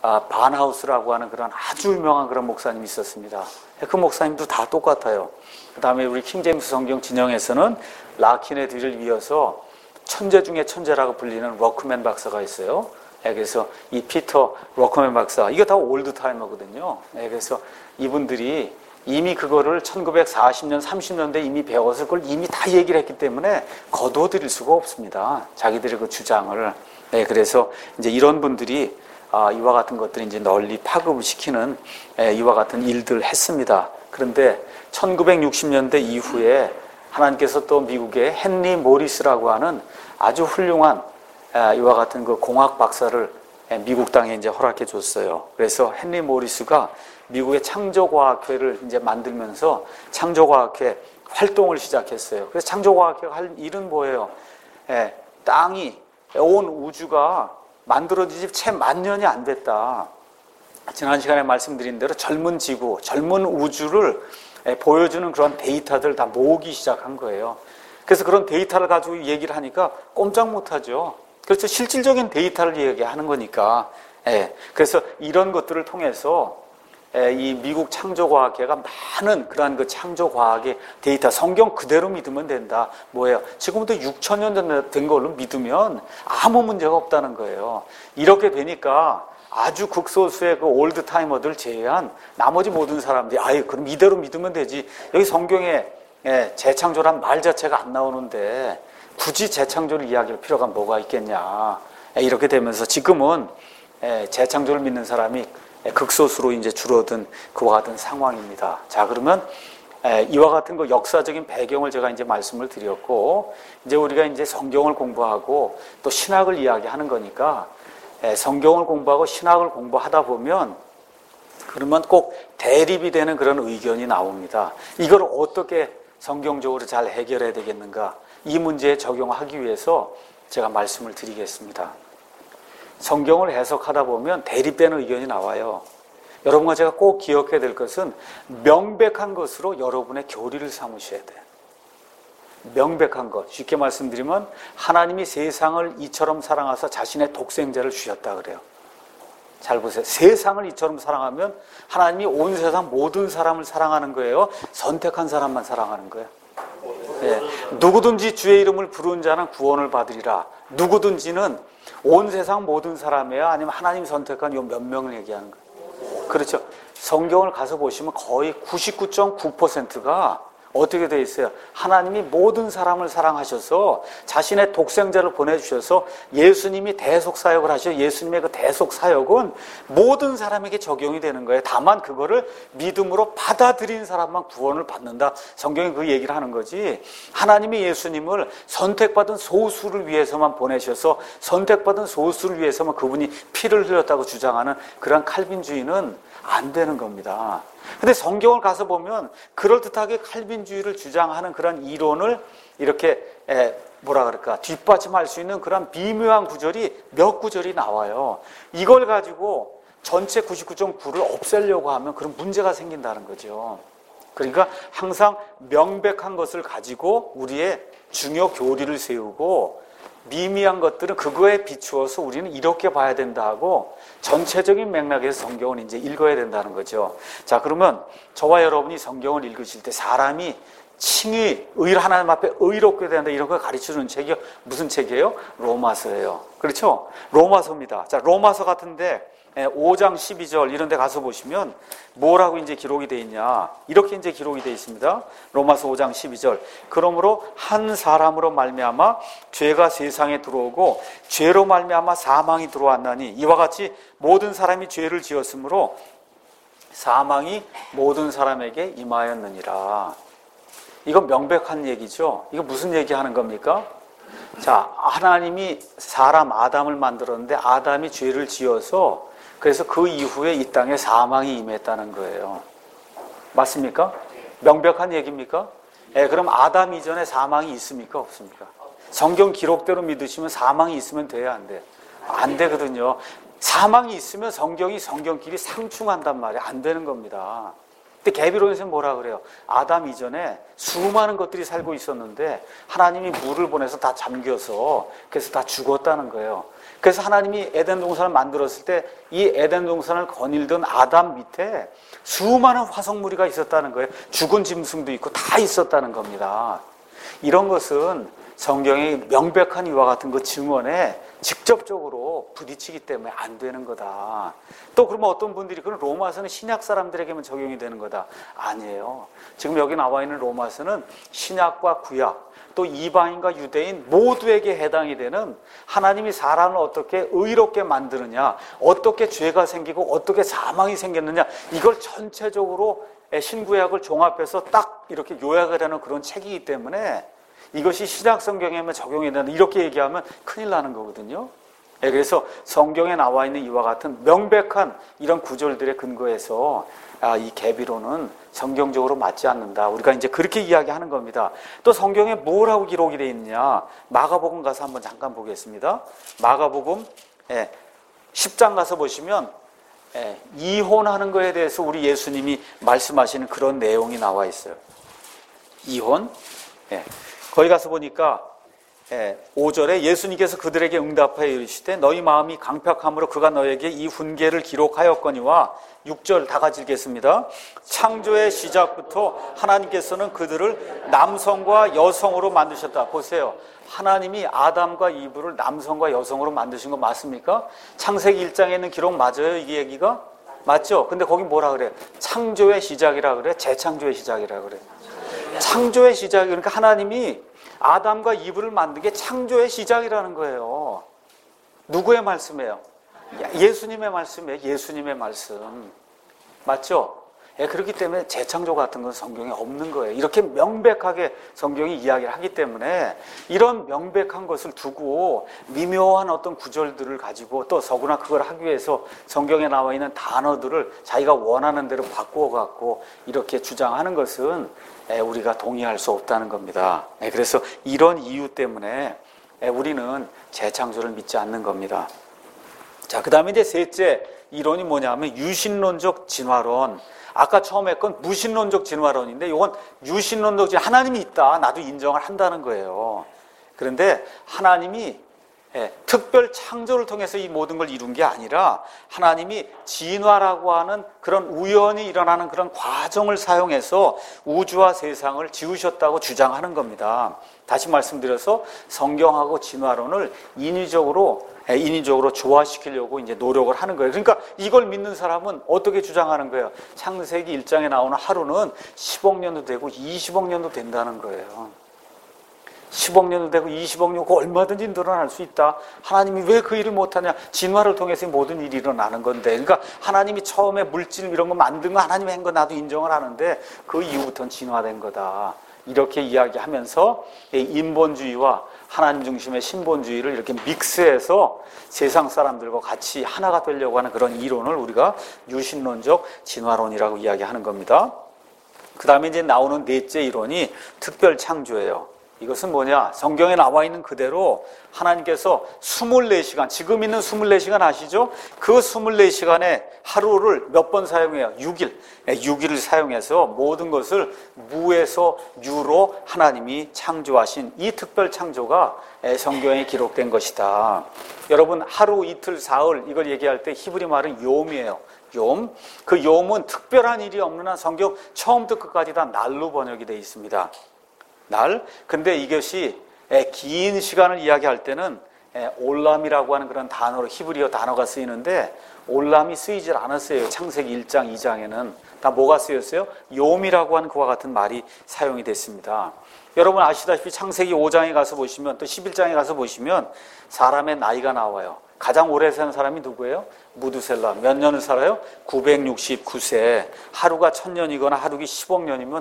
반하우스라고 하는 그런 아주 유명한 그런 목사님이 있었습니다. 그 목사님도 다 똑같아요. 그 다음에 우리 킹제임스 성경 진영에서는 라킨의 뒤를 이어서 천재 중에 천재라고 불리는 워크맨 박사가 있어요. 그래서 이 피터 워크맨 박사, 이거 다 올드타이머거든요. 그래서 이분들이 이미 그거를 1940년, 30년대 이미 배워서 그걸 이미 다 얘기를 했기 때문에 거두어드릴 수가 없습니다. 자기들의 그 주장을. 그래서 이제 이런 분들이 이와 같은 것들을 이제 널리 파급을 시키는 이와 같은 일들을 했습니다. 그런데 1960년대 이후에 하나님께서 또 미국의 헨리 모리스라고 하는 아주 훌륭한 이와 같은 그 공학 박사를 미국 땅에 이제 허락해 줬어요. 그래서 헨리 모리스가 미국의 창조과학회를 이제 만들면서 창조과학회 활동을 시작했어요. 그래서 창조과학회가 할 일은 뭐예요? 땅이, 온 우주가 만들어지지 채 10,000년이 안 됐다. 지난 시간에 말씀드린 대로 젊은 지구, 젊은 우주를 보여주는 그런 데이터들 다 모으기 시작한 거예요. 그래서 그런 데이터를 가지고 얘기를 하니까 꼼짝 못하죠. 그래서 실질적인 데이터를 얘기하는 거니까. 그래서 이런 것들을 통해서 이 미국 창조과학회가 많은 그러한 그 창조과학의 데이터, 성경 그대로 믿으면 된다. 뭐예요? 지금부터 6,000년 된 걸로 믿으면 아무 문제가 없다는 거예요. 이렇게 되니까 아주 극소수의 그 올드타이머들 제외한 나머지 모든 사람들이 그럼 이대로 믿으면 되지. 여기 성경에 재창조란 말 자체가 안 나오는데 굳이 재창조를 이야기할 필요가 뭐가 있겠냐. 이렇게 되면서 지금은 재창조를 믿는 사람이 극소수로 이제 줄어든 그와 같은 상황입니다. 자, 그러면 이와 같은 그 역사적인 배경을 제가 이제 말씀을 드렸고, 이제 우리가 이제 성경을 공부하고 또 신학을 이야기하는 거니까 성경을 공부하고 신학을 공부하다 보면 그러면 꼭 대립이 되는 그런 의견이 나옵니다. 이걸 어떻게 성경적으로 잘 해결해야 되겠는가? 이 문제에 적용하기 위해서 제가 말씀을 드리겠습니다. 성경을 해석하다 보면 대립되는 의견이 나와요. 여러분과 제가 꼭 기억해야 될 것은 명백한 것으로 여러분의 교리를 삼으셔야 돼요. 명백한 것. 쉽게 말씀드리면 하나님이 세상을 이처럼 사랑하사 자신의 독생자를 주셨다 그래요. 잘 보세요. 세상을 이처럼 사랑하면 하나님이 온 세상 모든 사람을 사랑하는 거예요? 선택한 사람만 사랑하는 거예요? 누구든지 주의 이름을 부르는 자는 구원을 받으리라. 누구든지는 온 세상 모든 사람이에요? 아니면 하나님 선택한 요 몇 명을 얘기하는 거예요? 그렇죠. 성경을 가서 보시면 거의 99.9%가 어떻게 되어 있어요? 하나님이 모든 사람을 사랑하셔서 자신의 독생자를 보내주셔서 예수님이 대속사역을 하셔. 예수님의 그 대속사역은 모든 사람에게 적용이 되는 거예요. 다만 그거를 믿음으로 받아들인 사람만 구원을 받는다. 성경이 그 얘기를 하는 거지. 하나님이 예수님을 선택받은 소수를 위해서만 보내셔서 선택받은 소수를 위해서만 그분이 피를 흘렸다고 주장하는 그런 칼빈주의는 안 되는 겁니다. 근데 성경을 가서 보면 그럴듯하게 칼빈주의를 주장하는 그런 이론을 이렇게 뒷받침할 수 있는 그런 미묘한 구절이 몇 구절이 나와요. 이걸 가지고 전체 99.9를 없애려고 하면 그런 문제가 생긴다는 거죠. 그러니까 항상 명백한 것을 가지고 우리의 중요 교리를 세우고 미미한 것들은 그거에 비추어서 우리는 이렇게 봐야 된다 하고 전체적인 맥락에서 성경을 이제 읽어야 된다는 거죠. 자, 그러면 저와 여러분이 성경을 읽으실 때 사람이 칭의, 하나님 앞에 의롭게 된다 이런 걸 가르쳐주는 책이 무슨 책이에요? 로마서예요. 그렇죠? 로마서입니다. 자, 로마서 같은데 5장 12절 이런 데 가서 보시면 뭐라고 이제 기록이 되어 있냐. 이렇게 이제 기록이 되어 있습니다. 로마서 5장 12절. 그러므로 한 사람으로 말미암아 죄가 세상에 들어오고 죄로 말미암아 사망이 들어왔나니 이와 같이 모든 사람이 죄를 지었으므로 사망이 모든 사람에게 임하였느니라. 이건 명백한 얘기죠. 이거 무슨 얘기하는 겁니까? 자, 하나님이 사람 아담을 만들었는데 아담이 죄를 지어서 그래서 그 이후에 이 땅에 사망이 임했다는 거예요. 맞습니까? 명백한 얘기입니까? 그럼 아담 이전에 사망이 있습니까? 없습니까? 성경 기록대로 믿으시면 사망이 있으면 돼야 안 돼? 안 되거든요. 사망이 있으면 성경끼리 상충한단 말이에요. 안 되는 겁니다. 근데 계비론에서는 뭐라 그래요? 아담 이전에 수많은 것들이 살고 있었는데 하나님이 물을 보내서 다 잠겨서 그래서 다 죽었다는 거예요. 그래서 하나님이 에덴 동산을 만들었을 때 이 에덴 동산을 거닐던 아담 밑에 수많은 화석무리가 있었다는 거예요. 죽은 짐승도 있고 다 있었다는 겁니다. 이런 것은 성경의 명백한 이와 같은 그 증언에 직접적으로 부딪히기 때문에 안 되는 거다. 또 그러면 어떤 분들이 그런 로마서는 신약 사람들에게만 적용이 되는 거다. 아니에요. 지금 여기 나와 있는 로마서는 신약과 구약 또 이방인과 유대인 모두에게 해당이 되는 하나님이 사람을 어떻게 의롭게 만드느냐, 어떻게 죄가 생기고 어떻게 사망이 생겼느냐, 이걸 전체적으로 신구약을 종합해서 딱 이렇게 요약을 하는 그런 책이기 때문에 이것이 신약 성경에만 적용이 된다 이렇게 얘기하면 큰일 나는 거거든요. 그래서 성경에 나와 있는 이와 같은 명백한 이런 구절들의 근거에서 이 계비론은 성경적으로 맞지 않는다. 우리가 이제 그렇게 이야기하는 겁니다. 또 성경에 뭐라고 기록이 되어 있느냐? 마가복음 가서 한번 잠깐 보겠습니다. 마가복음 10장 가서 보시면 이혼하는 거에 대해서 우리 예수님이 말씀하시는 그런 내용이 나와 있어요. 이혼. 거기 가서 보니까 5절에 예수님께서 그들에게 응답하여 이르시되 너희 마음이 강팍함으로 그가 너에게 이 훈계를 기록하였거니와 6절 다 같이 읽겠습니다. 창조의 시작부터 하나님께서는 그들을 남성과 여성으로 만드셨다. 보세요. 하나님이 아담과 이브를 남성과 여성으로 만드신 거 맞습니까? 창세기 1장에 있는 기록 맞아요? 이 얘기가? 맞죠? 근데 거기 뭐라 그래요? 창조의 시작이라 그래? 재창조의 시작이라 그래? 창조의 시작, 그러니까 하나님이 아담과 이브를 만든 게 창조의 시작이라는 거예요. 누구의 말씀이에요? 예수님의 말씀이에요. 예수님의 말씀. 맞죠? 그렇기 때문에 재창조 같은 건 성경에 없는 거예요. 이렇게 명백하게 성경이 이야기를 하기 때문에 이런 명백한 것을 두고 미묘한 어떤 구절들을 가지고 또 서구나 그걸 하기 위해서 성경에 나와 있는 단어들을 자기가 원하는 대로 바꾸어 갖고 이렇게 주장하는 것은 우리가 동의할 수 없다는 겁니다. 그래서 이런 이유 때문에 우리는 재창조를 믿지 않는 겁니다. 자, 그 다음에 이제 셋째 이론이 뭐냐면 유신론적 진화론. 아까 처음 했건 무신론적 진화론인데 이건 유신론적 진화, 하나님이 있다. 나도 인정을 한다는 거예요. 그런데 하나님이 특별 창조를 통해서 이 모든 걸 이룬 게 아니라 하나님이 진화라고 하는 그런 우연히 일어나는 그런 과정을 사용해서 우주와 세상을 지으셨다고 주장하는 겁니다. 다시 말씀드려서 성경하고 진화론을 인위적으로 조화시키려고 이제 노력을 하는 거예요. 그러니까 이걸 믿는 사람은 어떻게 주장하는 거예요? 창세기 1장에 나오는 하루는 10억 년도 되고 20억 년도 된다는 거예요. 10억 년도 되고 20억 년, 얼마든지 늘어날 수 있다. 하나님이 왜 그 일을 못하냐? 진화를 통해서 모든 일이 일어나는 건데. 그러니까 하나님이 처음에 물질 이런 거 만든 거 하나님이 한 거 나도 인정을 하는데 그 이후부터는 진화된 거다. 이렇게 이야기하면서 인본주의와 하나님 중심의 신본주의를 이렇게 믹스해서 세상 사람들과 같이 하나가 되려고 하는 그런 이론을 우리가 유신론적 진화론이라고 이야기하는 겁니다. 그 다음에 이제 나오는 넷째 이론이 특별 창조예요. 이것은 뭐냐? 성경에 나와 있는 그대로 하나님께서 24시간, 지금 있는 24시간 아시죠? 그 24시간에 하루를 몇 번 사용해요? 6일. 6일을 사용해서 모든 것을 무에서 유로 하나님이 창조하신 이 특별 창조가 성경에 기록된 것이다. 여러분, 하루, 이틀, 사흘 이걸 얘기할 때 히브리 말은 욤이에요. 욤. 그 욤은 특별한 일이 없는 한 성경 처음부터 끝까지 다 날로 번역이 되어 있습니다. 날. 근데 이것이 긴 시간을 이야기할 때는 올람이라고 하는 그런 단어로 히브리어 단어가 쓰이는데 올람이 쓰이질 않았어요. 창세기 1장, 2장에는 다 뭐가 쓰였어요? 욤이라고 하는 그와 같은 말이 사용이 됐습니다. 여러분 아시다시피 창세기 5장에 가서 보시면 또 11장에 가서 보시면 사람의 나이가 나와요. 가장 오래 산 사람이 누구예요? 무두셀라. 몇 년을 살아요? 969세. 하루가 1000년이거나 하루가 10억 년이면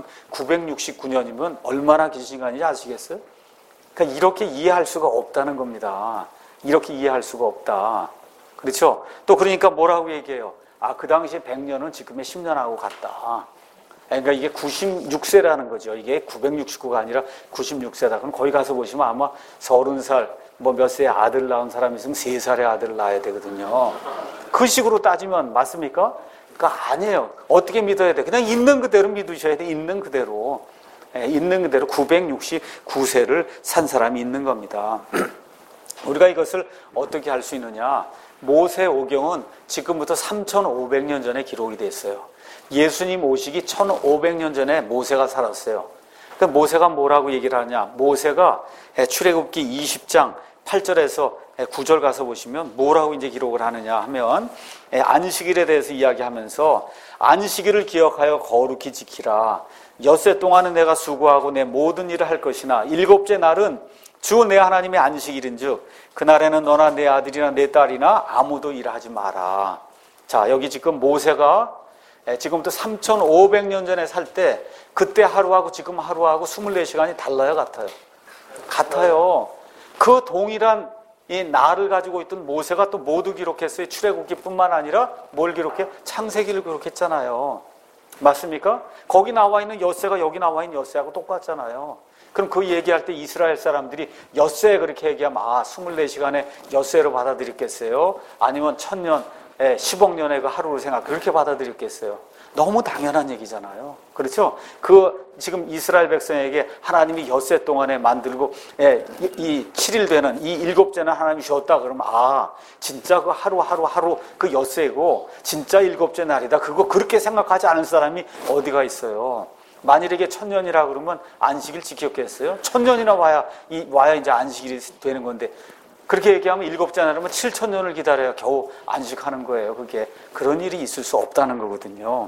969년이면 얼마나 긴 시간인지 아시겠어요? 그러니까 이렇게 이해할 수가 없다는 겁니다. 이렇게 이해할 수가 없다. 그렇죠? 또 그러니까 뭐라고 얘기해요? 아, 그 당시에 100년은 지금의 10년하고 같다. 그러니까 이게 96세라는 거죠. 이게 969가 아니라 96세다. 그럼 거기 가서 보시면 아마 30살, 뭐 몇 세의 아들 낳은 사람이 있으면 3살의 아들 낳아야 되거든요. 그 식으로 따지면 맞습니까? 그러니까 아니에요. 어떻게 믿어야 돼? 그냥 있는 그대로 믿으셔야 돼. 있는 그대로. 있는 그대로 969세를 산 사람이 있는 겁니다. 우리가 이것을 어떻게 할 수 있느냐? 모세오경은 지금부터 3500년 전에 기록이 됐어요. 예수님 오시기 1500년 전에 모세가 살았어요. 그러니까 모세가 뭐라고 얘기를 하냐? 모세가 출애굽기 20장 8절에서 9절 가서 보시면 뭐라고 이제 기록을 하느냐 하면 안식일에 대해서 이야기하면서 안식일을 기억하여 거룩히 지키라. 엿새 동안은 내가 수고하고 내 모든 일을 할 것이나 일곱째 날은 주 내 하나님의 안식일인즉 그날에는 너나 내 아들이나 내 딸이나 아무도 일하지 마라. 자, 여기 지금 모세가 지금부터 3500년 전에 살 때 그때 하루하고 지금 하루하고 24시간이 달라요, 같아요? 같아요. 그 동일한 이 날을 가지고 있던 모세가 또 모두 기록했어요. 출애굽기뿐만 아니라 뭘 기록해요? 창세기를 기록했잖아요. 맞습니까? 거기 나와 있는 엿새가 여기 나와 있는 엿새하고 똑같잖아요. 그럼 그 얘기할 때 이스라엘 사람들이 엿새 그렇게 얘기하면 24시간에 엿새로 받아들였겠어요? 아니면 1000년, 10억 년의 그 하루를 그렇게 받아들였겠어요? 너무 당연한 얘기잖아요. 그렇죠? 지금 이스라엘 백성에게 하나님이 엿새 동안에 만들고, 이 7일 되는 이 7째는 하나님이 쉬었다 그러면, 진짜 그 하루 그 엿새고, 진짜 7째 날이다. 그거 그렇게 생각하지 않은 사람이 어디가 있어요? 만일에 1000년이라 그러면 안식일 지켰겠어요? 1000년이나 와야 이제 안식일이 되는 건데, 그렇게 얘기하면 7째 날이면 7000년을 기다려야 겨우 안식하는 거예요. 그게 그런 일이 있을 수 없다는 거거든요.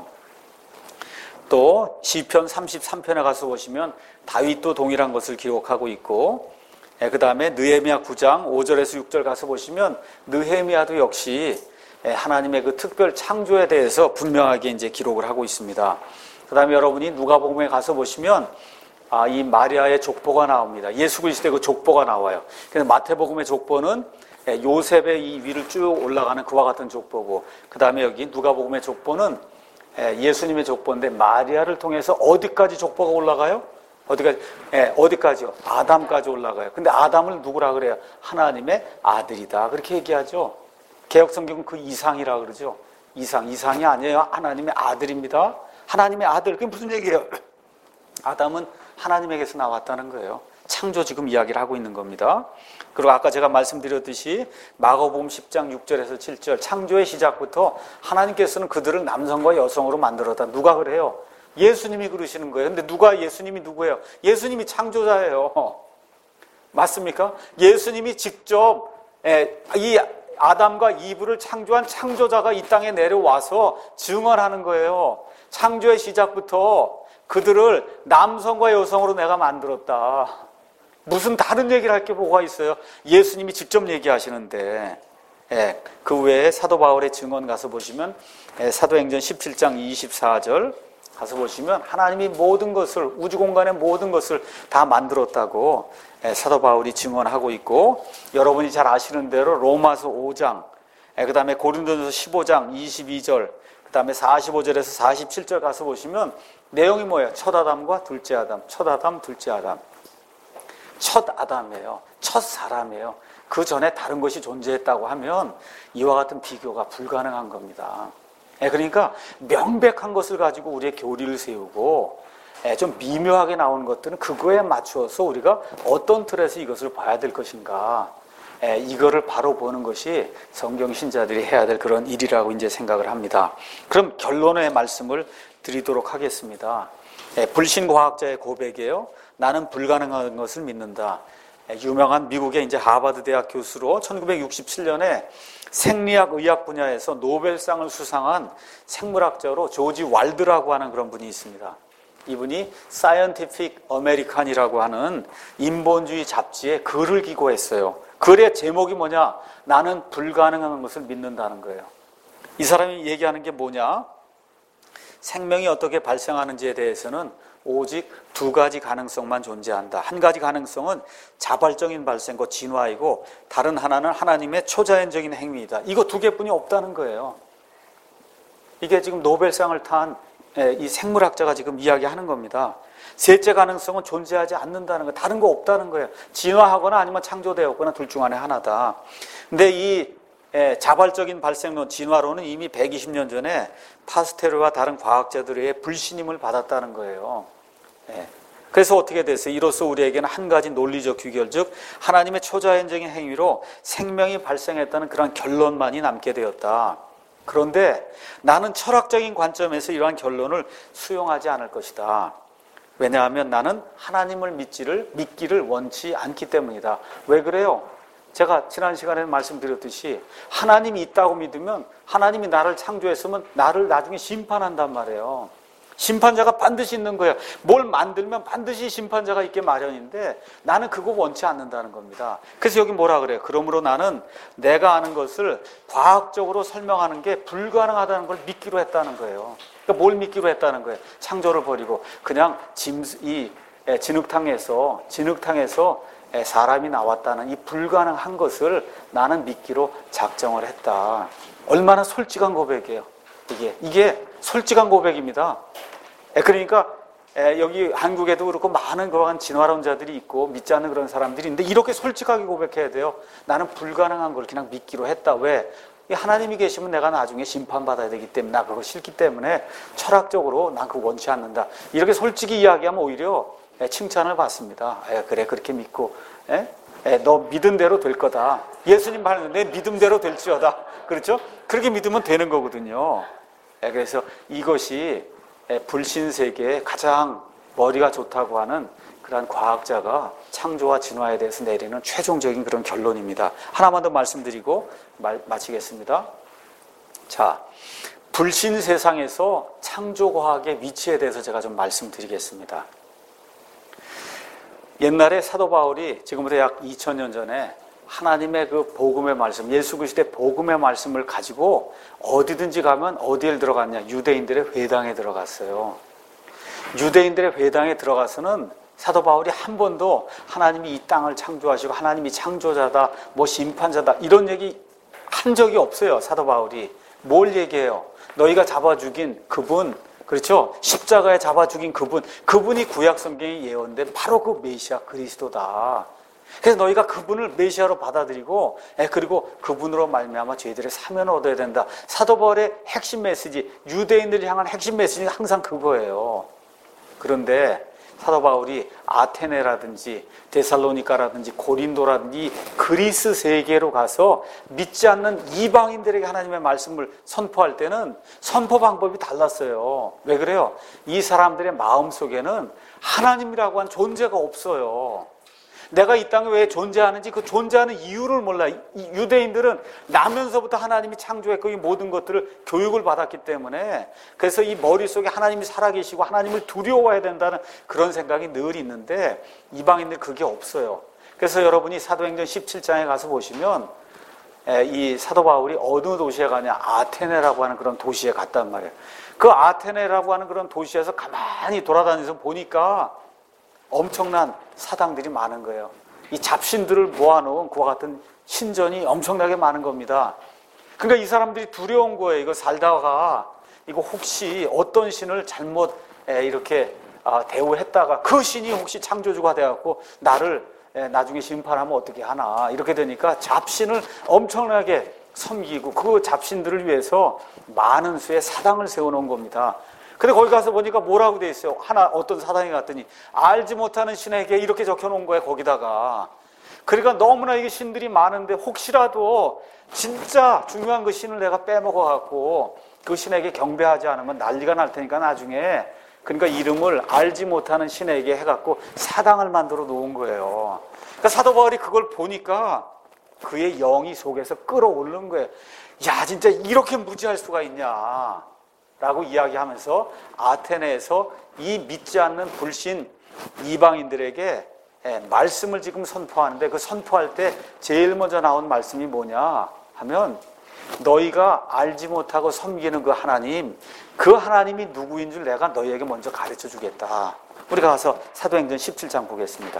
또 시편 33편에 가서 보시면 다윗도 동일한 것을 기록하고 있고, 그 다음에 느헤미야 9장 5절에서 6절 가서 보시면 느헤미야도 역시 하나님의 그 특별 창조에 대해서 분명하게 이제 기록을 하고 있습니다. 그 다음에 여러분이 누가복음에 가서 보시면 이 마리아의 족보가 나옵니다. 예수 그리스도의 그 족보가 나와요. 그래서 마태복음의 족보는 요셉의 이 위를 쭉 올라가는 그와 같은 족보고, 그 다음에 여기 누가복음의 족보는 예수님의 족보인데 마리아를 통해서 어디까지 족보가 올라가요? 어디까지요? 아담까지 올라가요. 근데 아담을 누구라 그래요? 하나님의 아들이다. 그렇게 얘기하죠. 개역성경은 그 이상이라 그러죠. 이상이 아니에요. 하나님의 아들입니다. 하나님의 아들. 그게 무슨 얘기예요? 아담은 하나님에게서 나왔다는 거예요. 창조 지금 이야기를 하고 있는 겁니다. 그리고 아까 제가 말씀드렸듯이 마가복음 10장 6절에서 7절 창조의 시작부터 하나님께서는 그들을 남성과 여성으로 만들었다. 누가 그래요? 예수님이 그러시는 거예요. 근데 예수님이 누구예요? 예수님이 창조자예요. 맞습니까? 예수님이 직접 이 아담과 이브를 창조한 창조자가 이 땅에 내려와서 증언하는 거예요. 창조의 시작부터 그들을 남성과 여성으로 내가 만들었다. 무슨 다른 얘기를 할 게 뭐가 있어요? 예수님이 직접 얘기하시는데, 그 외에 사도 바울의 증언 가서 보시면 사도행전 17장 24절 가서 보시면 하나님이 모든 것을, 우주 공간의 모든 것을 다 만들었다고 사도 바울이 증언하고 있고, 여러분이 잘 아시는 대로 로마서 5장, 그 다음에 고린도전서 15장 22절, 그 다음에 45절에서 47절 가서 보시면 내용이 뭐예요? 첫 아담과 둘째 아담, 첫 아담, 둘째 아담. 첫 아담이에요. 첫 사람이에요. 그 전에 다른 것이 존재했다고 하면 이와 같은 비교가 불가능한 겁니다. 그러니까 명백한 것을 가지고 우리의 교리를 세우고 좀 미묘하게 나오는 것들은 그거에 맞추어서 우리가 어떤 틀에서 이것을 봐야 될 것인가, 이거를 바로 보는 것이 성경 신자들이 해야 될 그런 일이라고 이제 생각을 합니다. 그럼 결론의 말씀을 드리도록 하겠습니다. 불신과학자의 고백이에요. 나는 불가능한 것을 믿는다. 유명한 미국의 이제 하버드 대학 교수로 1967년에 생리학 의학 분야에서 노벨상을 수상한 생물학자로 조지 왈드라고 하는 그런 분이 있습니다. 이분이 사이언티픽 어메리칸이라고 하는 인본주의 잡지에 글을 기고했어요. 글의 제목이 뭐냐? 나는 불가능한 것을 믿는다는 거예요. 이 사람이 얘기하는 게 뭐냐? 생명이 어떻게 발생하는지에 대해서는 오직 두 가지 가능성만 존재한다. 한 가지 가능성은 자발적인 발생과 진화이고, 다른 하나는 하나님의 초자연적인 행위이다. 이거 두 개뿐이 없다는 거예요. 이게 지금 노벨상을 탄 이 생물학자가 지금 이야기하는 겁니다. 셋째 가능성은 존재하지 않는다는 거예요. 다른 거 없다는 거예요. 진화하거나 아니면 창조되었거나 둘 중 안에 하나다. 근데 이 자발적인 발생론, 진화론은 이미 120년 전에 파스테르와 다른 과학자들의 불신임을 받았다는 거예요. 그래서 어떻게 됐어요? 이로써 우리에게는 한 가지 논리적 규결, 즉 하나님의 초자연적인 행위로 생명이 발생했다는 그런 결론만이 남게 되었다. 그런데 나는 철학적인 관점에서 이러한 결론을 수용하지 않을 것이다. 왜냐하면 나는 하나님을 믿기를 원치 않기 때문이다. 왜 그래요? 제가 지난 시간에 말씀드렸듯이 하나님이 있다고 믿으면 하나님이 나를 창조했으면 나를 나중에 심판한단 말이에요. 심판자가 반드시 있는 거예요. 뭘 만들면 반드시 심판자가 있게 마련인데 나는 그거 원치 않는다는 겁니다. 그래서 여기 뭐라 그래요? 그러므로 나는 내가 아는 것을 과학적으로 설명하는 게 불가능하다는 걸 믿기로 했다는 거예요. 그러니까 뭘 믿기로 했다는 거예요? 창조를 버리고 그냥 진흙탕에서 사람이 나왔다는 이 불가능한 것을 나는 믿기로 작정을 했다. 얼마나 솔직한 고백이에요. 이게 솔직한 고백입니다. 그러니까 여기 한국에도 그렇고 많은 그러한 진화론자들이 있고 믿지 않는 그런 사람들이 있는데 이렇게 솔직하게 고백해야 돼요. 나는 불가능한 걸 그냥 믿기로 했다. 왜? 하나님이 계시면 내가 나중에 심판받아야 되기 때문에 나 그거 싫기 때문에 철학적으로 난 그거 원치 않는다. 이렇게 솔직히 이야기하면 오히려 칭찬을 받습니다. 그래 그렇게 믿고 너 믿은 대로 될 거다. 예수님 말하는 내 믿음대로 될지어다. 그렇죠? 그렇게 믿으면 되는 거거든요. 그래서 이것이 불신세계에 가장 머리가 좋다고 하는 그런 과학자가 창조와 진화에 대해서 내리는 최종적인 그런 결론입니다. 하나만 더 말씀드리고 마치겠습니다. 자, 불신 세상에서 창조과학의 위치에 대해서 제가 좀 말씀드리겠습니다. 옛날에 사도 바울이 지금부터 약 2000년 전에 하나님의 그 복음의 말씀, 예수 그리스도의 복음의 말씀을 가지고 어디든지 가면 어디에 들어갔냐? 유대인들의 회당에 들어갔어요. 유대인들의 회당에 들어가서는 사도 바울이 한 번도 하나님이 이 땅을 창조하시고 하나님이 창조자다, 뭐 심판자다 이런 얘기 한 적이 없어요. 사도 바울이 뭘 얘기해요? 너희가 잡아 죽인 그분, 그렇죠? 십자가에 잡아 죽인 그분이 구약 성경에 예언된 바로 그 메시아 그리스도다. 그래서 너희가 그분을 메시아로 받아들이고 그리고 그분으로 말미암아 저희들의 사면을 얻어야 된다. 사도 바울의 핵심 메시지, 유대인들을 향한 핵심 메시지는 항상 그거예요. 그런데 사도 바울이 아테네라든지 데살로니카라든지 고린도라든지 그리스 세계로 가서 믿지 않는 이방인들에게 하나님의 말씀을 선포할 때는 선포 방법이 달랐어요. 왜 그래요? 이 사람들의 마음속에는 하나님이라고 한 존재가 없어요. 내가 이 땅에 왜 존재하는지 그 존재하는 이유를 몰라. 유대인들은 나면서부터 하나님이 창조했고 이 모든 것들을 교육을 받았기 때문에 그래서 이 머릿속에 하나님이 살아계시고 하나님을 두려워해야 된다는 그런 생각이 늘 있는데 이방인들 그게 없어요. 그래서 여러분이 사도행전 17장에 가서 보시면 이 사도 바울이 어느 도시에 가냐? 아테네라고 하는 그런 도시에 갔단 말이에요. 그 아테네라고 하는 그런 도시에서 가만히 돌아다니면서 보니까 엄청난 사당들이 많은 거예요. 이 잡신들을 모아놓은 그와 같은 신전이 엄청나게 많은 겁니다. 그러니까 이 사람들이 두려운 거예요. 이거 살다가 이거 혹시 어떤 신을 잘못 이렇게 대우했다가 그 신이 혹시 창조주가 돼갖고 나를 나중에 심판하면 어떻게 하나 이렇게 되니까 잡신을 엄청나게 섬기고 그 잡신들을 위해서 많은 수의 사당을 세워놓은 겁니다. 근데 거기 가서 보니까 뭐라고 돼 있어요? 어떤 사당에 갔더니 알지 못하는 신에게 이렇게 적혀놓은 거예요, 거기다가. 그러니까 너무나 이게 신들이 많은데 혹시라도 진짜 중요한 그 신을 내가 빼먹어갖고 그 신에게 경배하지 않으면 난리가 날 테니까 나중에. 그러니까 이름을 알지 못하는 신에게 해갖고 사당을 만들어 놓은 거예요. 그러니까 사도 바울이 그걸 보니까 그의 영이 속에서 끌어오르는 거예요. 야, 진짜 이렇게 무지할 수가 있냐 라고 이야기하면서 아테네에서 이 믿지 않는 불신 이방인들에게 말씀을 지금 선포하는데, 그 선포할 때 제일 먼저 나온 말씀이 뭐냐 하면, 너희가 알지 못하고 섬기는 그 하나님, 그 하나님이 누구인 줄 내가 너희에게 먼저 가르쳐 주겠다. 우리가 가서 사도행전 17장 보겠습니다.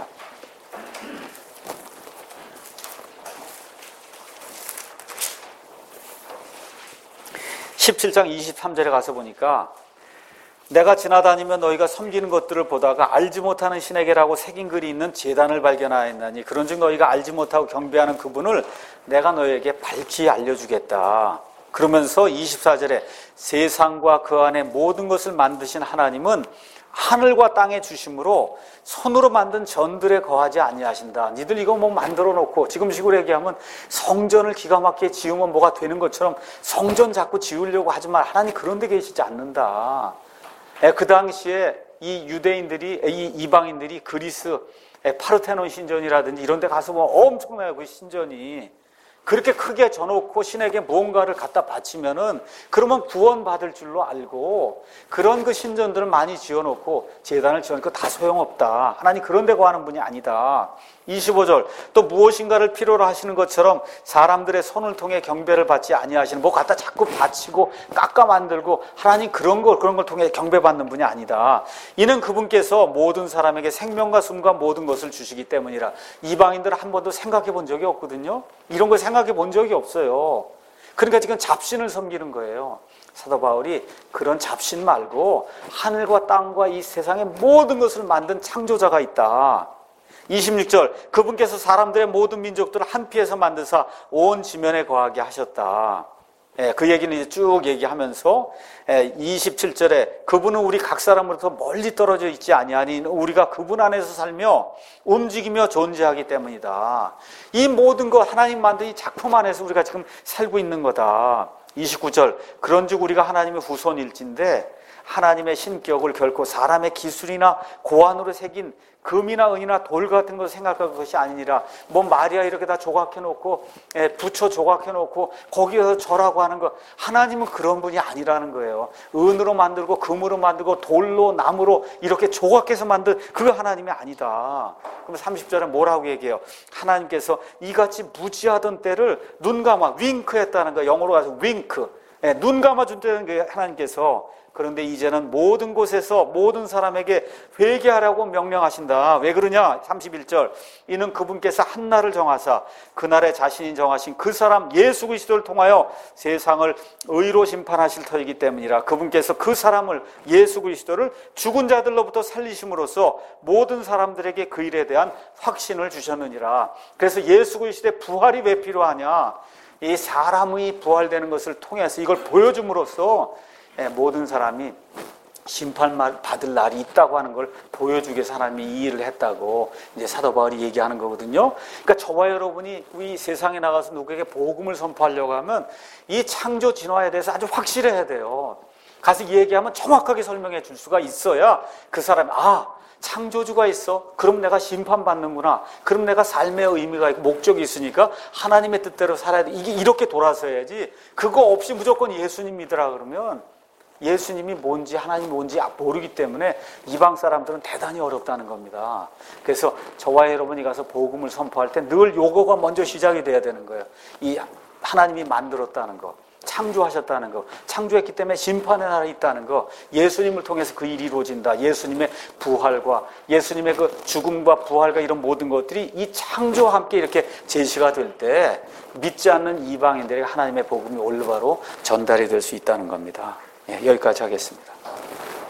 17장 23절에 가서 보니까, 내가 지나다니며 너희가 섬기는 것들을 보다가 알지 못하는 신에게라고 새긴 글이 있는 제단을 발견하였나니 그런즉 너희가 알지 못하고 경배하는 그분을 내가 너희에게 밝히 알려주겠다. 그러면서 24절에 세상과 그 안에 모든 것을 만드신 하나님은 하늘과 땅의 주심으로 손으로 만든 전들에 거하지 아니하신다. 니들 이거 뭐 만들어 놓고, 지금식으로 얘기하면 성전을 기가 막히게 지으면 뭐가 되는 것처럼 성전 자꾸 지으려고 하지 말. 하나님 그런 데 계시지 않는다. 그 당시에 이 유대인들이, 이 이방인들이 그리스 파르테논 신전이라든지 이런 데 가서 뭐 엄청나요, 그 신전이. 그렇게 크게 져놓고 신에게 무언가를 갖다 바치면은 그러면 구원받을 줄로 알고 그런 그 신전들을 많이 지어놓고 제단을 지어놓고 다 소용없다. 하나님 그런 데 거하는 분이 아니다. 25절, 또 무엇인가를 필요로 하시는 것처럼 사람들의 손을 통해 경배를 받지 아니하시는, 뭐 갖다 자꾸 바치고 깎아 만들고, 하나님 그런 걸 통해 경배받는 분이 아니다. 이는 그분께서 모든 사람에게 생명과 숨과 모든 것을 주시기 때문이라. 이방인들은 한 번도 생각해 본 적이 없거든요. 이런 걸 생각해 본 적이 없어요. 그러니까 지금 잡신을 섬기는 거예요. 사도 바울이 그런 잡신 말고 하늘과 땅과 이 세상의 모든 것을 만든 창조자가 있다. 26절, 그분께서 사람들의 모든 민족들을 한 피에서 만드사 온 지면에 거하게 하셨다. 그 얘기는 이제 쭉 얘기하면서 27절에 그분은 우리 각 사람으로부터 멀리 떨어져 있지 아니하니 우리가 그분 안에서 살며 움직이며 존재하기 때문이다. 이 모든 것 하나님 만든 이 작품 안에서 우리가 지금 살고 있는 거다. 29절, 그런즉 우리가 하나님의 후손일진데 하나님의 신격을 결코 사람의 기술이나 고안으로 새긴 금이나 은이나 돌 같은 것을 생각할 것이 아니니라. 뭐 마리아 이렇게 다 조각해놓고 부처 조각해놓고 거기에서 절하고 하는 거, 하나님은 그런 분이 아니라는 거예요. 은으로 만들고 금으로 만들고 돌로 나무로 이렇게 조각해서 만든 그거 하나님이 아니다. 그럼 30절에 뭐라고 얘기해요? 하나님께서 이같이 무지하던 때를 눈 감아 윙크했다는 거예요. 영어로 가서 윙크, 눈 감아준 때는 게 하나님께서. 그런데 이제는 모든 곳에서 모든 사람에게 회개하라고 명령하신다. 왜 그러냐? 31절, 이는 그분께서 한 날을 정하사 그날에 자신이 정하신 그 사람 예수 그리스도를 통하여 세상을 의로 심판하실 터이기 때문이라. 그분께서 그 사람을, 예수 그리스도를 죽은 자들로부터 살리심으로써 모든 사람들에게 그 일에 대한 확신을 주셨느니라. 그래서 예수 그리스도의 부활이 왜 필요하냐? 이 사람이 부활되는 것을 통해서 이걸 보여줌으로써 모든 사람이 심판받을 날이 있다고 하는 걸 보여주기 위해서 하나님이 이 일을 했다고 이제 사도 바울이 얘기하는 거거든요. 그러니까 저와 여러분이 이 세상에 나가서 누구에게 복음을 선포하려고 하면 이 창조 진화에 대해서 아주 확실해야 돼요. 가서 얘기하면 정확하게 설명해 줄 수가 있어야 그 사람이, 창조주가 있어? 그럼 내가 심판받는구나. 그럼 내가 삶의 의미가 있고 목적이 있으니까 하나님의 뜻대로 살아야 돼. 이게 이렇게 돌아서야지. 그거 없이 무조건 예수님 믿으라 그러면 예수님이 뭔지 하나님이 뭔지 모르기 때문에 이방 사람들은 대단히 어렵다는 겁니다. 그래서 저와 여러분이 가서 복음을 선포할 때 늘 요거가 먼저 시작이 돼야 되는 거예요. 이 하나님이 만들었다는 거, 창조하셨다는 거, 창조했기 때문에 심판의 날이 있다는 거, 예수님을 통해서 그 일이 이루어진다. 예수님의 부활과 예수님의 그 죽음과 부활과 이런 모든 것들이 이 창조와 함께 이렇게 제시가 될 때 믿지 않는 이방인들에게 하나님의 복음이 올바로 전달이 될 수 있다는 겁니다. 여기까지 하겠습니다.